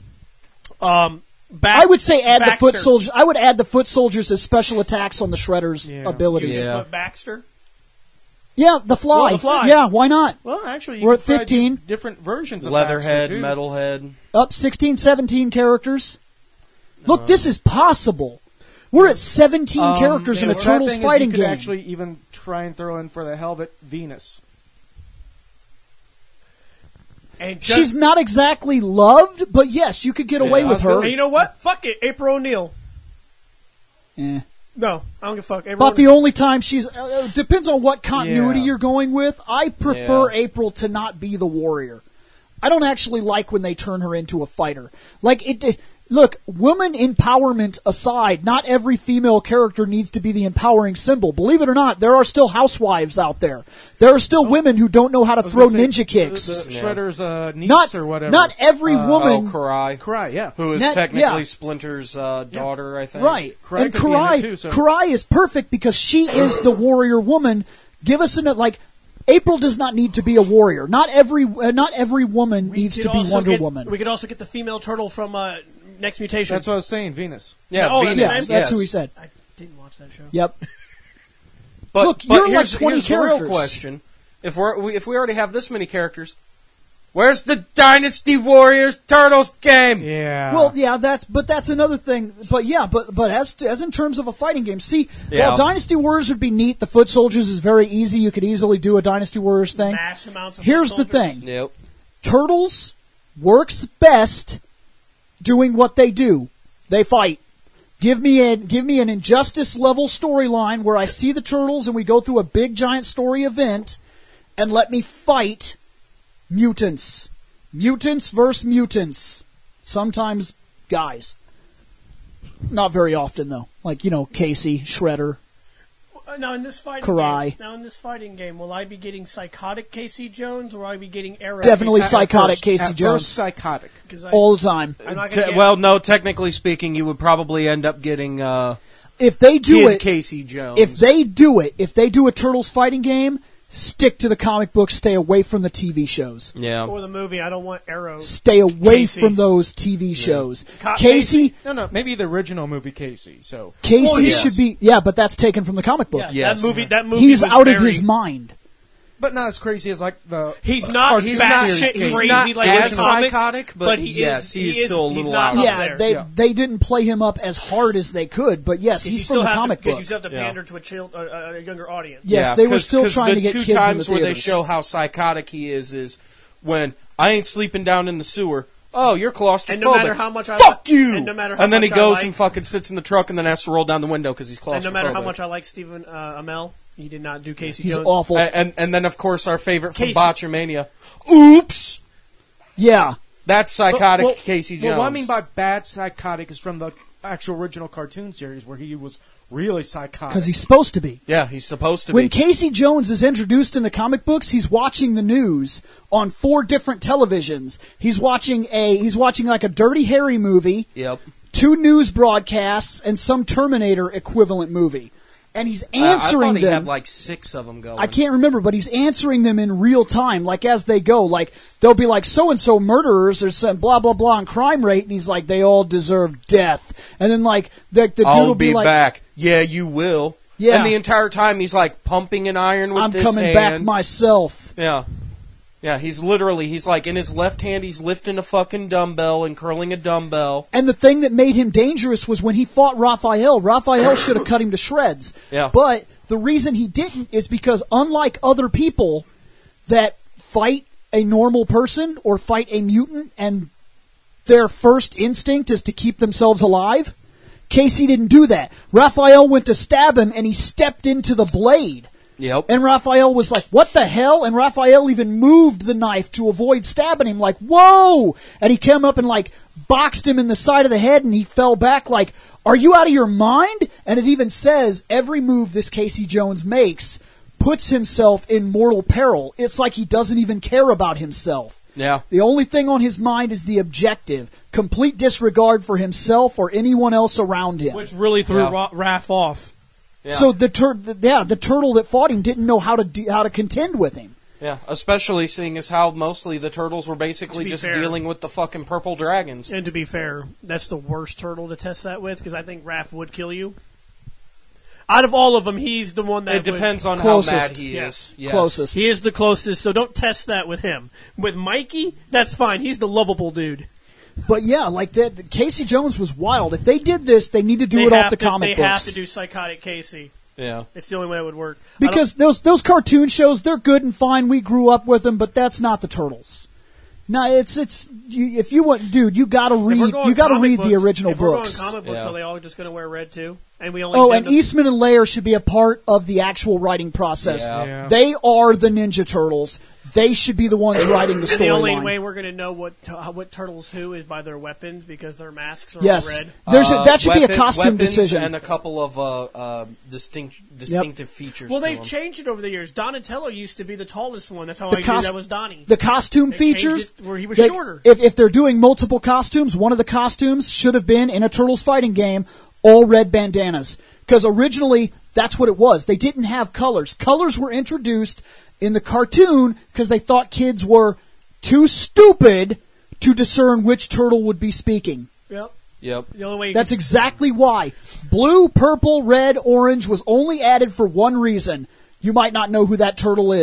Speaker 1: I would say add the foot
Speaker 4: Baxter.
Speaker 1: soldiers. I would add the foot soldiers as special attacks on the Shredder's
Speaker 3: Yeah.
Speaker 1: abilities.
Speaker 2: Yeah.
Speaker 4: Baxter.
Speaker 1: Yeah, the Fly.
Speaker 4: Well, the Fly.
Speaker 1: Yeah, why not?
Speaker 3: Well, actually, you
Speaker 1: We're
Speaker 3: could
Speaker 1: at
Speaker 3: try
Speaker 1: 15.
Speaker 3: different versions of
Speaker 2: Leatherhead,
Speaker 3: Baxter, too.
Speaker 2: Metalhead.
Speaker 1: Up 16, 17 characters. Look, this is possible. We're at 17 characters in a
Speaker 3: the sad
Speaker 1: Turtles
Speaker 3: thing is
Speaker 1: fighting
Speaker 3: you could
Speaker 1: game.
Speaker 3: actually even try and throw in for the Helvet Venus.
Speaker 4: And
Speaker 1: She's not exactly loved, but yes, you could get away with her.
Speaker 4: And you know what? Fuck it. April O'Neil.
Speaker 1: Eh.
Speaker 4: No, I don't give a fuck. April
Speaker 1: About the only time she's depends on what continuity
Speaker 3: Yeah.
Speaker 1: you're going with. I prefer
Speaker 2: Yeah.
Speaker 1: April to not be the warrior. I don't actually like when they turn her into a fighter. Like it. Look, woman empowerment aside, not every female character needs to be the empowering symbol. Believe it or not, there are still housewives out there. There are still women who don't know how to
Speaker 3: I was
Speaker 1: throw
Speaker 3: gonna say,
Speaker 1: ninja kicks.
Speaker 3: The Shredder's niece
Speaker 1: Not
Speaker 3: or whatever.
Speaker 1: not every woman.
Speaker 2: Oh, Karai.
Speaker 3: Cry, yeah.
Speaker 2: Who is
Speaker 1: Net-
Speaker 2: technically
Speaker 1: yeah.
Speaker 2: Splinter's daughter, I think.
Speaker 1: Right.
Speaker 3: Karai
Speaker 1: And
Speaker 3: could be in it
Speaker 1: Karai,
Speaker 3: too, so-
Speaker 1: Karai is perfect because she is the warrior woman. Give us April does not need to be a warrior. Not every woman needs
Speaker 4: could
Speaker 1: to be
Speaker 4: also
Speaker 1: Wonder
Speaker 4: get-
Speaker 1: Woman.
Speaker 4: We could also get the female turtle from Next Mutation.
Speaker 3: That's what I was saying, Venus.
Speaker 2: Yeah,
Speaker 4: Oh,
Speaker 2: Venus.
Speaker 1: Yes,
Speaker 2: yes.
Speaker 1: that's who he said.
Speaker 4: I didn't watch that show.
Speaker 1: Yep.
Speaker 2: But,
Speaker 1: Look,
Speaker 2: but
Speaker 1: you're like
Speaker 2: here's,
Speaker 1: 20
Speaker 2: here's the real
Speaker 1: characters.
Speaker 2: question: if we already have this many characters, Where's the Dynasty Warriors Turtles game?
Speaker 3: Yeah.
Speaker 1: Well, yeah, that's another thing. But yeah, but as in terms of a fighting game, see,
Speaker 2: Yeah.
Speaker 1: while Dynasty Warriors would be neat, the Foot Soldiers is very easy. You could easily do a Dynasty Warriors thing.
Speaker 4: Mass amounts of
Speaker 1: Here's the
Speaker 4: soldiers.
Speaker 1: thing:
Speaker 2: Yep.
Speaker 1: Turtles works best doing what they do. They fight. Give me an Injustice level storyline where I see the Turtles and we go through a big giant story event, and let me fight mutants. Mutants versus mutants. Sometimes guys. Not very often though. Like, Casey, Shredder.
Speaker 4: Now in this fighting
Speaker 1: Karai.
Speaker 4: game, will I be getting psychotic Casey Jones or will I be getting Arrow?
Speaker 1: Definitely
Speaker 4: Casey?
Speaker 1: psychotic Casey
Speaker 3: At
Speaker 1: Jones.
Speaker 3: first, psychotic.
Speaker 4: 'Cause I-
Speaker 1: All the time.
Speaker 4: I'm not gonna get-
Speaker 2: Well, no, technically speaking, you would probably end up getting
Speaker 1: If they do
Speaker 2: Kid
Speaker 1: it,
Speaker 2: Casey Jones.
Speaker 1: if they do a Turtles fighting game, stick to the comic books, stay away from the TV shows.
Speaker 2: Yeah.
Speaker 4: or the movie. I don't want Arrow.
Speaker 1: Stay away
Speaker 4: Casey.
Speaker 1: from those TV shows.
Speaker 4: Ca-
Speaker 1: Casey
Speaker 3: No, maybe the original movie Casey. So
Speaker 1: Casey
Speaker 2: yes.
Speaker 1: should be, but that's taken from the comic book.
Speaker 4: Yeah,
Speaker 2: Yes.
Speaker 4: That movie.
Speaker 1: He's
Speaker 4: was
Speaker 1: out of
Speaker 4: very-
Speaker 1: his mind.
Speaker 3: but not as crazy as like the.
Speaker 4: He's not
Speaker 3: cartoon
Speaker 4: batshit
Speaker 3: series
Speaker 4: crazy
Speaker 3: Casey.
Speaker 2: not
Speaker 4: like
Speaker 2: as
Speaker 4: in the comics,
Speaker 2: psychotic, but yes, he is still a
Speaker 4: he's
Speaker 2: little
Speaker 4: not
Speaker 2: out
Speaker 4: up
Speaker 2: of
Speaker 1: Yeah,
Speaker 4: there.
Speaker 1: they didn't play him up as hard as they could, but yes, he's from the comic
Speaker 4: Because
Speaker 1: book.
Speaker 4: you still have to
Speaker 2: Yeah.
Speaker 4: pander to a younger audience.
Speaker 1: Yes,
Speaker 2: Yeah,
Speaker 1: they were
Speaker 2: 'cause-
Speaker 1: still
Speaker 2: 'cause
Speaker 1: trying
Speaker 2: the
Speaker 1: to get
Speaker 2: two
Speaker 1: kids in the
Speaker 2: times where they
Speaker 1: theaters.
Speaker 2: show how psychotic he is when I ain't sleeping down in the sewer. Oh, you're claustrophobic.
Speaker 4: And no matter how much I
Speaker 2: fuck you.
Speaker 4: and no matter how
Speaker 2: and then
Speaker 4: much
Speaker 2: he goes
Speaker 4: I like,
Speaker 2: and fucking sits in the truck and then has to roll down the window because he's claustrophobic.
Speaker 4: and no matter how much I like Stephen Amell, he did not do Casey
Speaker 1: He's
Speaker 4: Jones.
Speaker 1: awful.
Speaker 2: And then of course our favorite from
Speaker 4: Casey.
Speaker 2: Botchamania. Oops,
Speaker 1: Yeah,
Speaker 2: that's psychotic
Speaker 3: Well,
Speaker 2: Casey Jones.
Speaker 3: Well, what I mean by bad psychotic is from the actual original cartoon series where he was really psychotic.
Speaker 1: because he's supposed to be.
Speaker 2: yeah, he's supposed to
Speaker 1: When
Speaker 2: be.
Speaker 1: Casey Jones is introduced in the comic books, he's watching the news on 4 different televisions. He's watching like a Dirty Harry movie,
Speaker 2: Yep.
Speaker 1: 2 news broadcasts, and some Terminator equivalent movie. And he's
Speaker 2: I
Speaker 1: answering
Speaker 2: thought he
Speaker 1: them.
Speaker 2: had like 6 of them going.
Speaker 1: I can't remember, but he's answering them in real time, like as they go. Like they'll be like so and so murderers or some blah blah blah on crime rate, and he's like they all deserve death. And then like the dude
Speaker 2: I'll
Speaker 1: will be
Speaker 2: be
Speaker 1: like,
Speaker 2: back. Yeah, you will.
Speaker 1: Yeah.
Speaker 2: And the entire time he's like pumping an iron with
Speaker 1: I'm
Speaker 2: this
Speaker 1: coming
Speaker 2: hand.
Speaker 1: back myself.
Speaker 2: Yeah. Yeah, he's like in his left hand he's lifting a fucking dumbbell and curling a dumbbell.
Speaker 1: And the thing that made him dangerous was when he fought Raphael. Raphael should have cut him to shreds.
Speaker 2: Yeah.
Speaker 1: But the reason he didn't is because unlike other people that fight a normal person or fight a mutant and their first instinct is to keep themselves alive, Casey didn't do that. Raphael went to stab him and he stepped into the blade.
Speaker 2: Yep.
Speaker 1: And Raphael was like, what the hell? And Raphael even moved the knife to avoid stabbing him, like, whoa! And he came up and, like, boxed him in the side of the head, and he fell back like, are you out of your mind? And it even says every move this Casey Jones makes puts himself in mortal peril. It's like he doesn't even care about himself.
Speaker 2: Yeah.
Speaker 1: The only thing on his mind is the objective. Complete disregard for himself or anyone else around him.
Speaker 4: which really threw
Speaker 2: Yeah.
Speaker 4: Raph off.
Speaker 2: Yeah.
Speaker 1: So the turtle that fought him didn't know how to contend with him.
Speaker 2: Yeah, especially seeing as how mostly the turtles were basically
Speaker 4: To be
Speaker 2: just
Speaker 4: fair.
Speaker 2: dealing with the fucking purple dragons.
Speaker 4: And to be fair, that's the worst turtle to test that with because I think Raph would kill you. Out of all of them, he's the one that
Speaker 2: It depends on
Speaker 1: Closest.
Speaker 2: how mad he
Speaker 4: Yes.
Speaker 2: is. Yes.
Speaker 1: Closest.
Speaker 4: He is the closest, so don't test that with him. With Mikey, that's fine. He's the lovable dude.
Speaker 1: But yeah, like that, Casey Jones was wild. If they did this, they need to do it off the comic
Speaker 4: They
Speaker 1: books.
Speaker 4: have to do Psychotic Casey.
Speaker 2: Yeah.
Speaker 4: It's the only way it would work.
Speaker 1: Because those cartoon shows, they're good and fine. We grew up with them, but that's not the Turtles. No, if you want, dude, you got to read. You got to read the original
Speaker 4: if we're
Speaker 1: books.
Speaker 4: going comic books,
Speaker 2: Yeah.
Speaker 4: are they all just going to wear red too? And we only
Speaker 1: Oh,
Speaker 4: get
Speaker 1: and
Speaker 4: them-
Speaker 1: Eastman and Laird should be a part of the actual writing process.
Speaker 2: Yeah.
Speaker 3: Yeah.
Speaker 1: They are the Ninja Turtles. They should be the ones writing the
Speaker 4: And the only
Speaker 1: storyline.
Speaker 4: way we're going to know what Turtles who is by their weapons because their masks are
Speaker 1: Yes,
Speaker 4: all red.
Speaker 1: that should be a
Speaker 2: Weapon-
Speaker 1: costume
Speaker 2: weapons
Speaker 1: decision.
Speaker 2: and a couple of distinctive features.
Speaker 4: Well,
Speaker 2: to
Speaker 4: they've
Speaker 2: them.
Speaker 4: changed it over the years. Donatello used to be the tallest one. That's how
Speaker 1: The
Speaker 4: I knew
Speaker 1: cos-
Speaker 4: that was Donnie.
Speaker 1: The costume
Speaker 4: They changed
Speaker 1: features
Speaker 4: it where he was
Speaker 1: they-
Speaker 4: shorter.
Speaker 1: If they're doing multiple costumes, one of the costumes should have been in a Turtles fighting game, all red bandanas. Because originally, that's what it was. They didn't have colors. Colors were introduced in the cartoon because they thought kids were too stupid to discern which turtle would be speaking.
Speaker 4: Yep.
Speaker 2: Yep.
Speaker 4: The only way
Speaker 1: That's exactly why. Blue, purple, red, orange was only added for one reason. You might not know who that turtle is.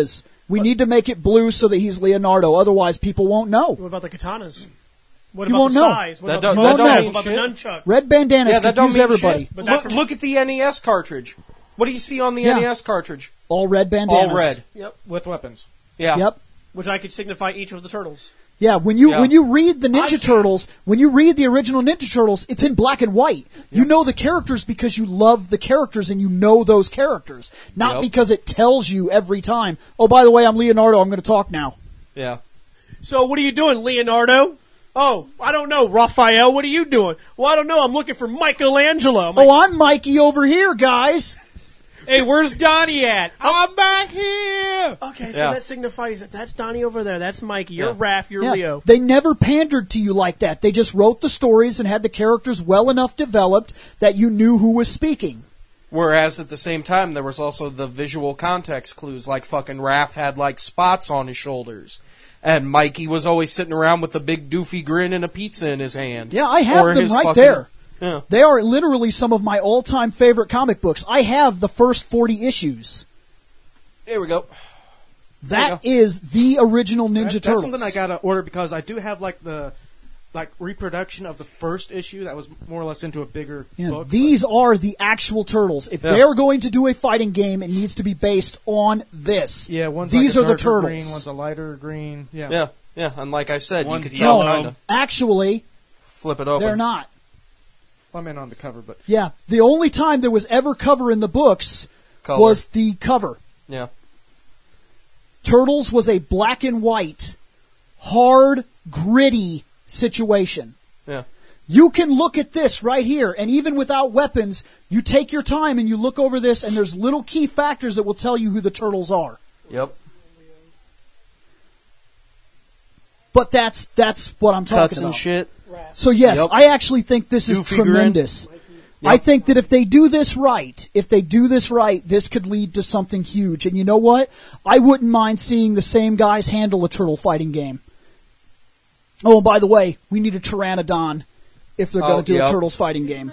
Speaker 1: We need to make it blue so that he's Leonardo. Otherwise, people won't know.
Speaker 4: What about the katanas? What
Speaker 1: You
Speaker 4: about
Speaker 1: won't
Speaker 4: the
Speaker 1: know.
Speaker 4: size? What
Speaker 2: That
Speaker 4: about the
Speaker 2: don't- that
Speaker 4: bow?
Speaker 2: don't
Speaker 4: What
Speaker 2: mean
Speaker 4: about the
Speaker 2: shit.
Speaker 4: nunchuck?
Speaker 1: Red bandanas
Speaker 2: Yeah, that don't
Speaker 1: confuse
Speaker 2: mean
Speaker 1: everybody.
Speaker 2: shit.
Speaker 4: But that's
Speaker 2: Look at the NES cartridge. What do you see on the
Speaker 1: Yeah.
Speaker 2: NES cartridge?
Speaker 1: All red bandanas.
Speaker 2: All red.
Speaker 4: Yep.
Speaker 3: with weapons.
Speaker 2: Yeah.
Speaker 1: Yep.
Speaker 4: Which I could signify each of the turtles.
Speaker 1: Yeah, when you read the
Speaker 4: I
Speaker 1: Ninja
Speaker 4: can't.
Speaker 1: Turtles, when you read the original Ninja Turtles, it's in black and white. You know the characters because you love the characters and you know those characters, not
Speaker 2: Yep.
Speaker 1: because it tells you every time. Oh, by the way, I'm Leonardo. I'm going to talk now.
Speaker 2: Yeah.
Speaker 4: So what are you doing, Leonardo? Oh, I don't know, Raphael. What are you doing? Well, I don't know. I'm looking for Michelangelo. I'm like,
Speaker 1: Oh, I'm Mikey over here, guys.
Speaker 5: Hey, where's Donnie at? I'm back here.
Speaker 4: okay, so
Speaker 2: Yeah.
Speaker 4: that signifies that that's Donnie over there. That's Mikey. You're
Speaker 2: Yeah.
Speaker 4: Raph. You're
Speaker 1: Yeah.
Speaker 4: Leo.
Speaker 1: They never pandered to you like that. They just wrote the stories and had the characters well enough developed that you knew who was speaking.
Speaker 2: Whereas at the same time, there was also the visual context clues, like fucking Raph had like spots on his shoulders. And Mikey was always sitting around with a big doofy grin and a pizza in his hand.
Speaker 1: Yeah, I have
Speaker 2: Or
Speaker 1: them
Speaker 2: his
Speaker 1: right
Speaker 2: fucking-
Speaker 1: there.
Speaker 2: Yeah.
Speaker 1: They are literally some of my all-time favorite comic books. I have the first 40 issues.
Speaker 2: There we go.
Speaker 1: That is the original Ninja
Speaker 3: That's
Speaker 1: Turtles.
Speaker 3: something I gotta order because I do have like the reproduction of the first issue that was more or less into a bigger
Speaker 1: Yeah,
Speaker 3: book.
Speaker 1: these are the actual Turtles. If
Speaker 2: Yeah.
Speaker 1: they're going to do a fighting game, it needs to be based on this.
Speaker 3: Yeah, one's
Speaker 1: these
Speaker 3: like
Speaker 1: are
Speaker 3: a
Speaker 1: the
Speaker 3: darker
Speaker 1: Turtles.
Speaker 3: green, one's a lighter green. Yeah.
Speaker 2: Yeah. Yeah. And like I said,
Speaker 5: One's
Speaker 2: you could tell
Speaker 5: yellow.
Speaker 2: kind of
Speaker 1: Actually,
Speaker 2: flip it open.
Speaker 1: they're not.
Speaker 3: I'm in on the cover, but
Speaker 1: Yeah, the only time there was ever cover in the books
Speaker 2: Color.
Speaker 1: was the cover.
Speaker 2: Yeah.
Speaker 1: Turtles was a black and white, hard, gritty situation.
Speaker 2: Yeah.
Speaker 1: You can look at this right here, and even without weapons, you take your time and you look over this, and there's little key factors that will tell you who the Turtles are.
Speaker 2: Yep.
Speaker 1: But that's what I'm talking
Speaker 2: Cuts
Speaker 1: about.
Speaker 2: and shit.
Speaker 1: So yes,
Speaker 2: Yep.
Speaker 1: I actually think this is
Speaker 2: Goofy grin.
Speaker 1: tremendous.
Speaker 2: Yep.
Speaker 1: I think that if they do this right, this could lead to something huge. And you know what? I wouldn't mind seeing the same guys handle a turtle fighting game. Oh, and by the way, we need a Pteranodon if they're going to do a
Speaker 2: yep.
Speaker 1: Turtles fighting game.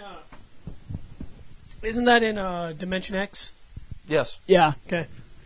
Speaker 4: Isn't that in Dimension X?
Speaker 2: Yes.
Speaker 1: Yeah.
Speaker 4: Okay.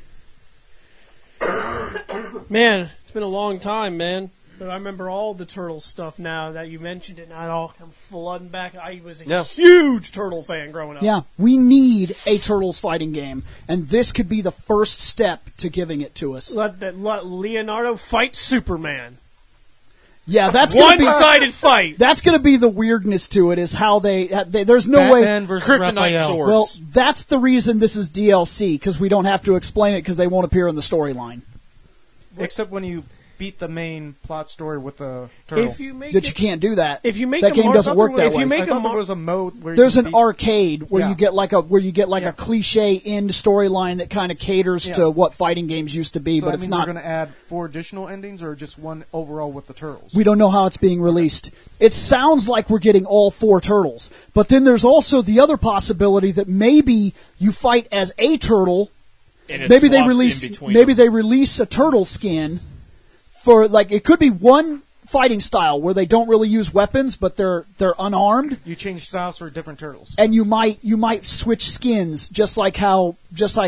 Speaker 4: Man, it's been a long time, man. But I remember all the turtle stuff now that you mentioned it, and it all come flooding back. I was a
Speaker 2: Yeah.
Speaker 4: huge turtle fan growing up.
Speaker 1: Yeah, we need a Turtles fighting game, and this could be the first step to giving it to us.
Speaker 4: Let Leonardo fight Superman.
Speaker 1: Yeah, that's going to be
Speaker 4: One-sided fight.
Speaker 1: that's going to be the weirdness to it. Is how they there's no way.
Speaker 3: Batman versus
Speaker 5: Kryptonite
Speaker 3: Raphael.
Speaker 5: sword.
Speaker 1: Well, that's the reason this is DLC because we don't have to explain it because they won't appear in the storyline.
Speaker 3: Except when you beat the main plot story with the turtle.
Speaker 4: If you make
Speaker 1: That
Speaker 4: it,
Speaker 1: you can't do that.
Speaker 4: if you make
Speaker 1: that
Speaker 4: a
Speaker 1: game
Speaker 4: Mar-
Speaker 1: doesn't work
Speaker 3: If
Speaker 1: that
Speaker 4: if you
Speaker 1: way.
Speaker 4: make
Speaker 3: I
Speaker 4: a
Speaker 3: thought
Speaker 4: Mar-
Speaker 3: there was a mode where
Speaker 1: There's
Speaker 3: you
Speaker 1: an
Speaker 3: beat-
Speaker 1: arcade where
Speaker 3: Yeah.
Speaker 1: you get like a cliche end storyline that kind of caters
Speaker 3: Yeah.
Speaker 1: to what fighting games used to be,
Speaker 3: So
Speaker 1: but
Speaker 3: that
Speaker 1: it's
Speaker 3: means
Speaker 1: not.
Speaker 3: We're going to add 4 additional endings or just one overall with the turtles.
Speaker 1: We don't know how it's being released. It sounds like we're getting all 4 turtles, but then there's also the other possibility that maybe you fight as a turtle.
Speaker 5: And it
Speaker 1: Maybe they
Speaker 5: swaps
Speaker 1: release
Speaker 5: in between
Speaker 1: maybe
Speaker 5: them.
Speaker 1: they release a turtle skin for like it could be one fighting style where they don't really use weapons but they're unarmed,
Speaker 3: You change styles for different turtles.
Speaker 1: and you might switch skins just like how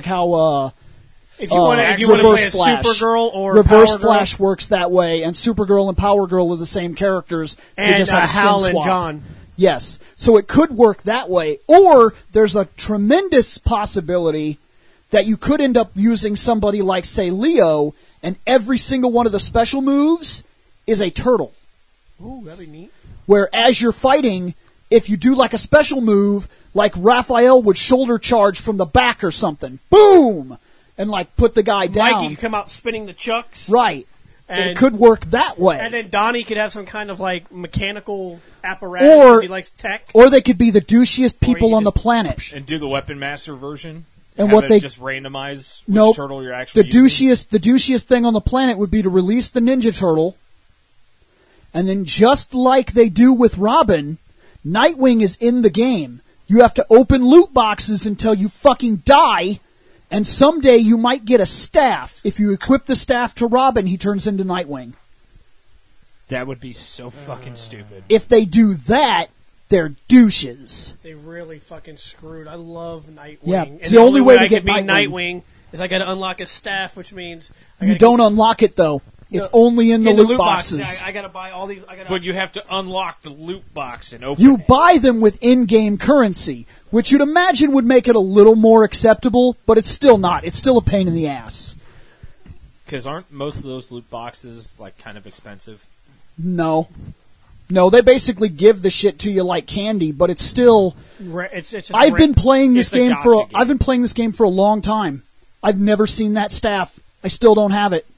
Speaker 4: if you want to play
Speaker 1: Reverse
Speaker 4: a
Speaker 1: Flash.
Speaker 4: Supergirl or
Speaker 1: Reverse
Speaker 4: Power Girl,
Speaker 1: Flash works that way, and Supergirl and Power Girl are the same characters. They
Speaker 4: and
Speaker 1: just have a skin
Speaker 4: Hal and
Speaker 1: swap.
Speaker 4: John.
Speaker 1: Yes. So it could work that way. Or there's a tremendous possibility that you could end up using somebody like, say, Leo, and every single one of the special moves is a turtle.
Speaker 4: Ooh, that'd be neat.
Speaker 1: Where as you're fighting, if you do like a special move, like Raphael would shoulder charge from the back or something, boom! And like put the guy down.
Speaker 4: Mikey could come out spinning the chucks.
Speaker 1: Right.
Speaker 4: And,
Speaker 1: It could work that way.
Speaker 4: And then Donnie could have some kind of like mechanical apparatus
Speaker 1: Or-
Speaker 4: because he likes tech.
Speaker 1: Or they could be the douchiest people
Speaker 4: you
Speaker 1: on the
Speaker 4: just-
Speaker 1: planet.
Speaker 5: and do the Weapon Master version.
Speaker 1: And
Speaker 5: Have
Speaker 1: what
Speaker 5: it
Speaker 1: they-
Speaker 5: just randomize which
Speaker 1: Nope.
Speaker 5: turtle you're actually
Speaker 1: The
Speaker 5: using.
Speaker 1: douchiest thing on the planet would be to release the Ninja Turtle, and then just like they do with Robin, Nightwing is in the game. You have to open loot boxes until you fucking die, and someday you might get a staff. If you equip the staff to Robin, he turns into Nightwing.
Speaker 5: That would be so fucking stupid.
Speaker 1: If they do that, they're douches.
Speaker 4: They really fucking screwed. I love Nightwing.
Speaker 1: Yeah,
Speaker 4: And
Speaker 1: it's the only way to
Speaker 4: I
Speaker 1: get
Speaker 4: could be
Speaker 1: Nightwing.
Speaker 4: Nightwing is I got to unlock a staff, which means
Speaker 1: You don't unlock it, though. It's only in the loot boxes.
Speaker 4: box. I got to buy all these.
Speaker 5: But you have to unlock the loot box and open
Speaker 1: You
Speaker 5: it.
Speaker 1: buy them with in-game currency, which you'd imagine would make it a little more acceptable, but it's still not. It's still a pain in the ass.
Speaker 5: Because aren't most of those loot boxes like kind of expensive?
Speaker 1: No, they basically give the shit to you like candy, but it's still.
Speaker 4: It's just
Speaker 1: I've been playing this
Speaker 5: It's a
Speaker 1: game
Speaker 5: gotcha game.
Speaker 1: I've been playing this game for a long time. I've never seen that staff. I still don't have it.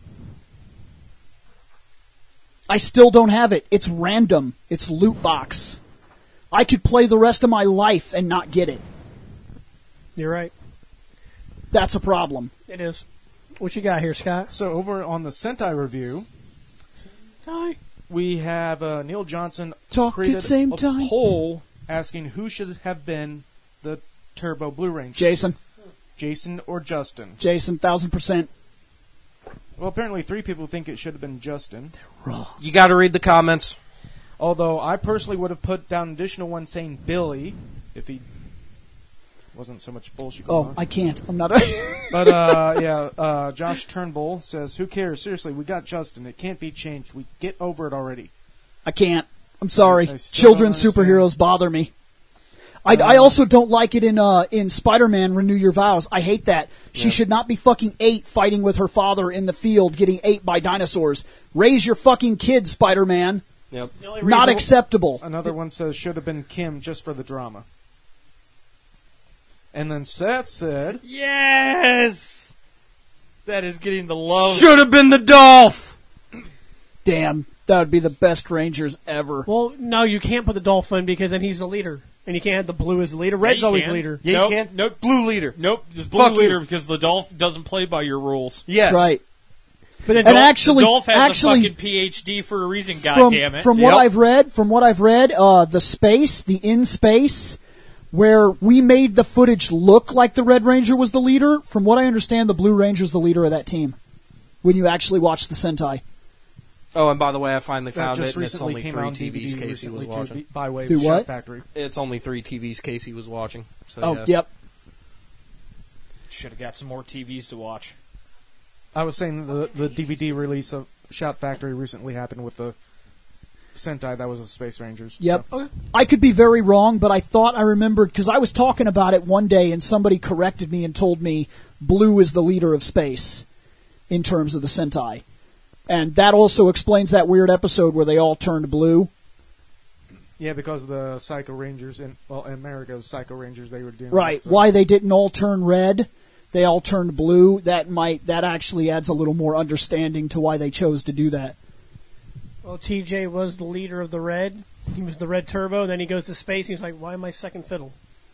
Speaker 1: It's random. It's loot box. I could play the rest of my life and not get it.
Speaker 4: You're right.
Speaker 1: That's a problem.
Speaker 4: It is. What you got here, Scott?
Speaker 3: So over on the Sentai review, we have Neil Johnson
Speaker 1: Talk
Speaker 3: created
Speaker 1: at same
Speaker 3: a
Speaker 1: time.
Speaker 3: poll asking who should have been the Turbo Blue Ranger, Jason or Justin.
Speaker 1: Jason, 1,000%.
Speaker 3: Well, apparently 3 people think it should have been Justin.
Speaker 2: You got to read the comments.
Speaker 3: Although I personally would have put down an additional one saying Billy if he wasn't so much bullshit going
Speaker 1: Oh,
Speaker 3: on.
Speaker 1: I can't. I'm not.
Speaker 3: But Josh Turnbull says, "Who cares? Seriously, we got Justin. It can't be changed. We get over it already."
Speaker 1: I can't. I'm sorry.
Speaker 3: I still
Speaker 1: Children's
Speaker 3: don't understand.
Speaker 1: superheroes bother me. I also don't like it in Spider-Man Renew Your Vows. I hate that. She should not be fucking 8 fighting with her father in the field getting ate by dinosaurs. Raise your fucking kids, Spider-Man.
Speaker 2: Yep.
Speaker 1: Not acceptable.
Speaker 3: Another one says should have been Kim just for the drama. And then Seth said,
Speaker 5: Yes! That is getting the love.
Speaker 2: Should have been the Dolph.
Speaker 1: Damn, that would be the best Rangers ever.
Speaker 4: Well, no, you can't put the Dolphin because then he's the leader. And you can't have the blue as the leader. Red's
Speaker 5: you
Speaker 4: always
Speaker 5: can.
Speaker 4: leader.
Speaker 2: Yeah,
Speaker 5: Nope.
Speaker 2: you can't.
Speaker 5: Nope.
Speaker 2: Blue leader.
Speaker 5: Nope, this blue
Speaker 2: Fuck you.
Speaker 5: leader because the Dolph doesn't play by your rules.
Speaker 2: Yes.
Speaker 1: That's right.
Speaker 4: But then
Speaker 1: And
Speaker 5: Dolph-
Speaker 1: actually-
Speaker 5: the Dolph has
Speaker 1: actually-
Speaker 5: a fucking PhD for a reason.
Speaker 1: From
Speaker 5: Goddammit.
Speaker 1: what
Speaker 2: Yep.
Speaker 1: I've read, the in space, where we made the footage look like the Red Ranger was the leader. From what I understand, the Blue Ranger's the leader of that team. When you actually watch the Sentai,
Speaker 2: Oh, and by the way, I finally
Speaker 3: that
Speaker 2: found it,
Speaker 3: just
Speaker 2: and it's
Speaker 3: recently
Speaker 2: only
Speaker 3: came
Speaker 2: 3
Speaker 3: out on
Speaker 2: TVs
Speaker 3: DVD
Speaker 2: Casey
Speaker 3: recently
Speaker 2: was
Speaker 3: too,
Speaker 2: watching.
Speaker 3: by way of
Speaker 1: Do
Speaker 3: Shout
Speaker 1: what?
Speaker 3: Factory.
Speaker 2: It's only 3 TVs Casey was watching. So,
Speaker 1: oh
Speaker 2: yeah.
Speaker 1: yep,
Speaker 5: Should have got some more TVs to watch.
Speaker 3: I was saying the DVD release of Shout Factory recently happened with the Sentai that was the Space Rangers.
Speaker 1: yep.
Speaker 3: So,
Speaker 1: I could be very wrong, but I thought I remembered because I was talking about it one day, and somebody corrected me and told me Blue is the leader of space in terms of the Sentai. And that also explains that weird episode where they all turned blue.
Speaker 3: yeah, because the Psycho Rangers in America's Psycho Rangers they were doing
Speaker 1: Right.
Speaker 3: that, so-
Speaker 1: Why they didn't all turn red, they all turned blue. That actually adds a little more understanding to why they chose to do that.
Speaker 4: Well, TJ was the leader of the Red. He was the Red Turbo. Then he goes to space. He's like, why am I second fiddle?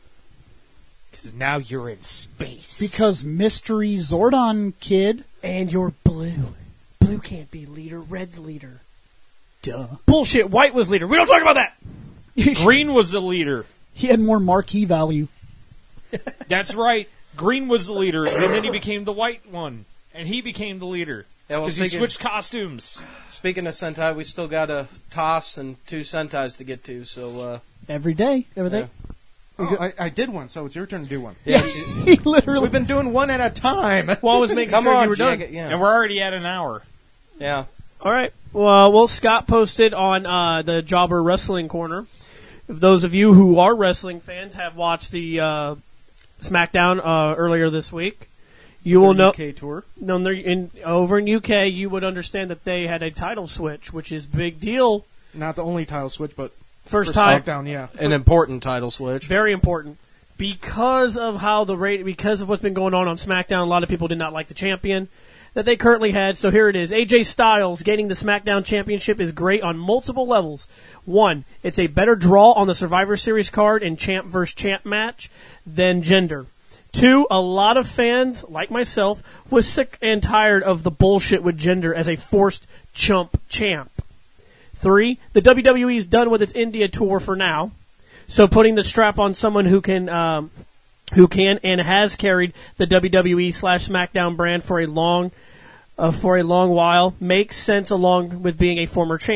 Speaker 5: Because now you're in space.
Speaker 1: Because Mystery Zordon Kid.
Speaker 4: And you're blue. Blue can't be leader. Red's leader.
Speaker 1: Duh.
Speaker 4: Bullshit. White was leader. We don't talk about that.
Speaker 5: Green was the leader.
Speaker 1: He had more marquee value.
Speaker 5: That's right. Green was the leader, and then he became the white one, and he became the leader
Speaker 2: Yeah, well,
Speaker 5: because he switched costumes.
Speaker 2: Speaking of Sentai, we still got a TOS and 2 Sentais to get to, so,
Speaker 1: Every day.
Speaker 4: Everything.
Speaker 3: Oh, I did one, so it's your turn to do one.
Speaker 2: yeah.
Speaker 1: He literally.
Speaker 3: We've been doing one at a time.
Speaker 4: Well, I was making
Speaker 2: Come
Speaker 4: sure
Speaker 2: on,
Speaker 4: you were done.
Speaker 2: Jagged, yeah.
Speaker 5: And we're already at an hour.
Speaker 2: Yeah.
Speaker 4: All right. Well, Scott posted on the Jobber Wrestling Corner. If those of you who are wrestling fans have watched the SmackDown earlier this week, you will know.
Speaker 3: UK tour.
Speaker 4: No, over in UK, you would understand that they had a title switch, which is big deal.
Speaker 3: Not the only title switch, but
Speaker 4: First
Speaker 3: for
Speaker 4: time,
Speaker 3: SmackDown, yeah.
Speaker 2: An important title switch.
Speaker 4: very important because of because of what's been going on SmackDown. A lot of people did not like the champion that they currently had. So here it is. AJ Styles getting the SmackDown Championship is great on multiple levels. 1, it's a better draw on the Survivor Series card in champ versus champ match than Gender. 2, a lot of fans, like myself, was sick and tired of the bullshit with Gender as a forced chump champ. 3, the WWE's done with its India tour for now. So putting the strap on someone who can and has carried the WWE/SmackDown brand for a long while makes sense along with being a former champ.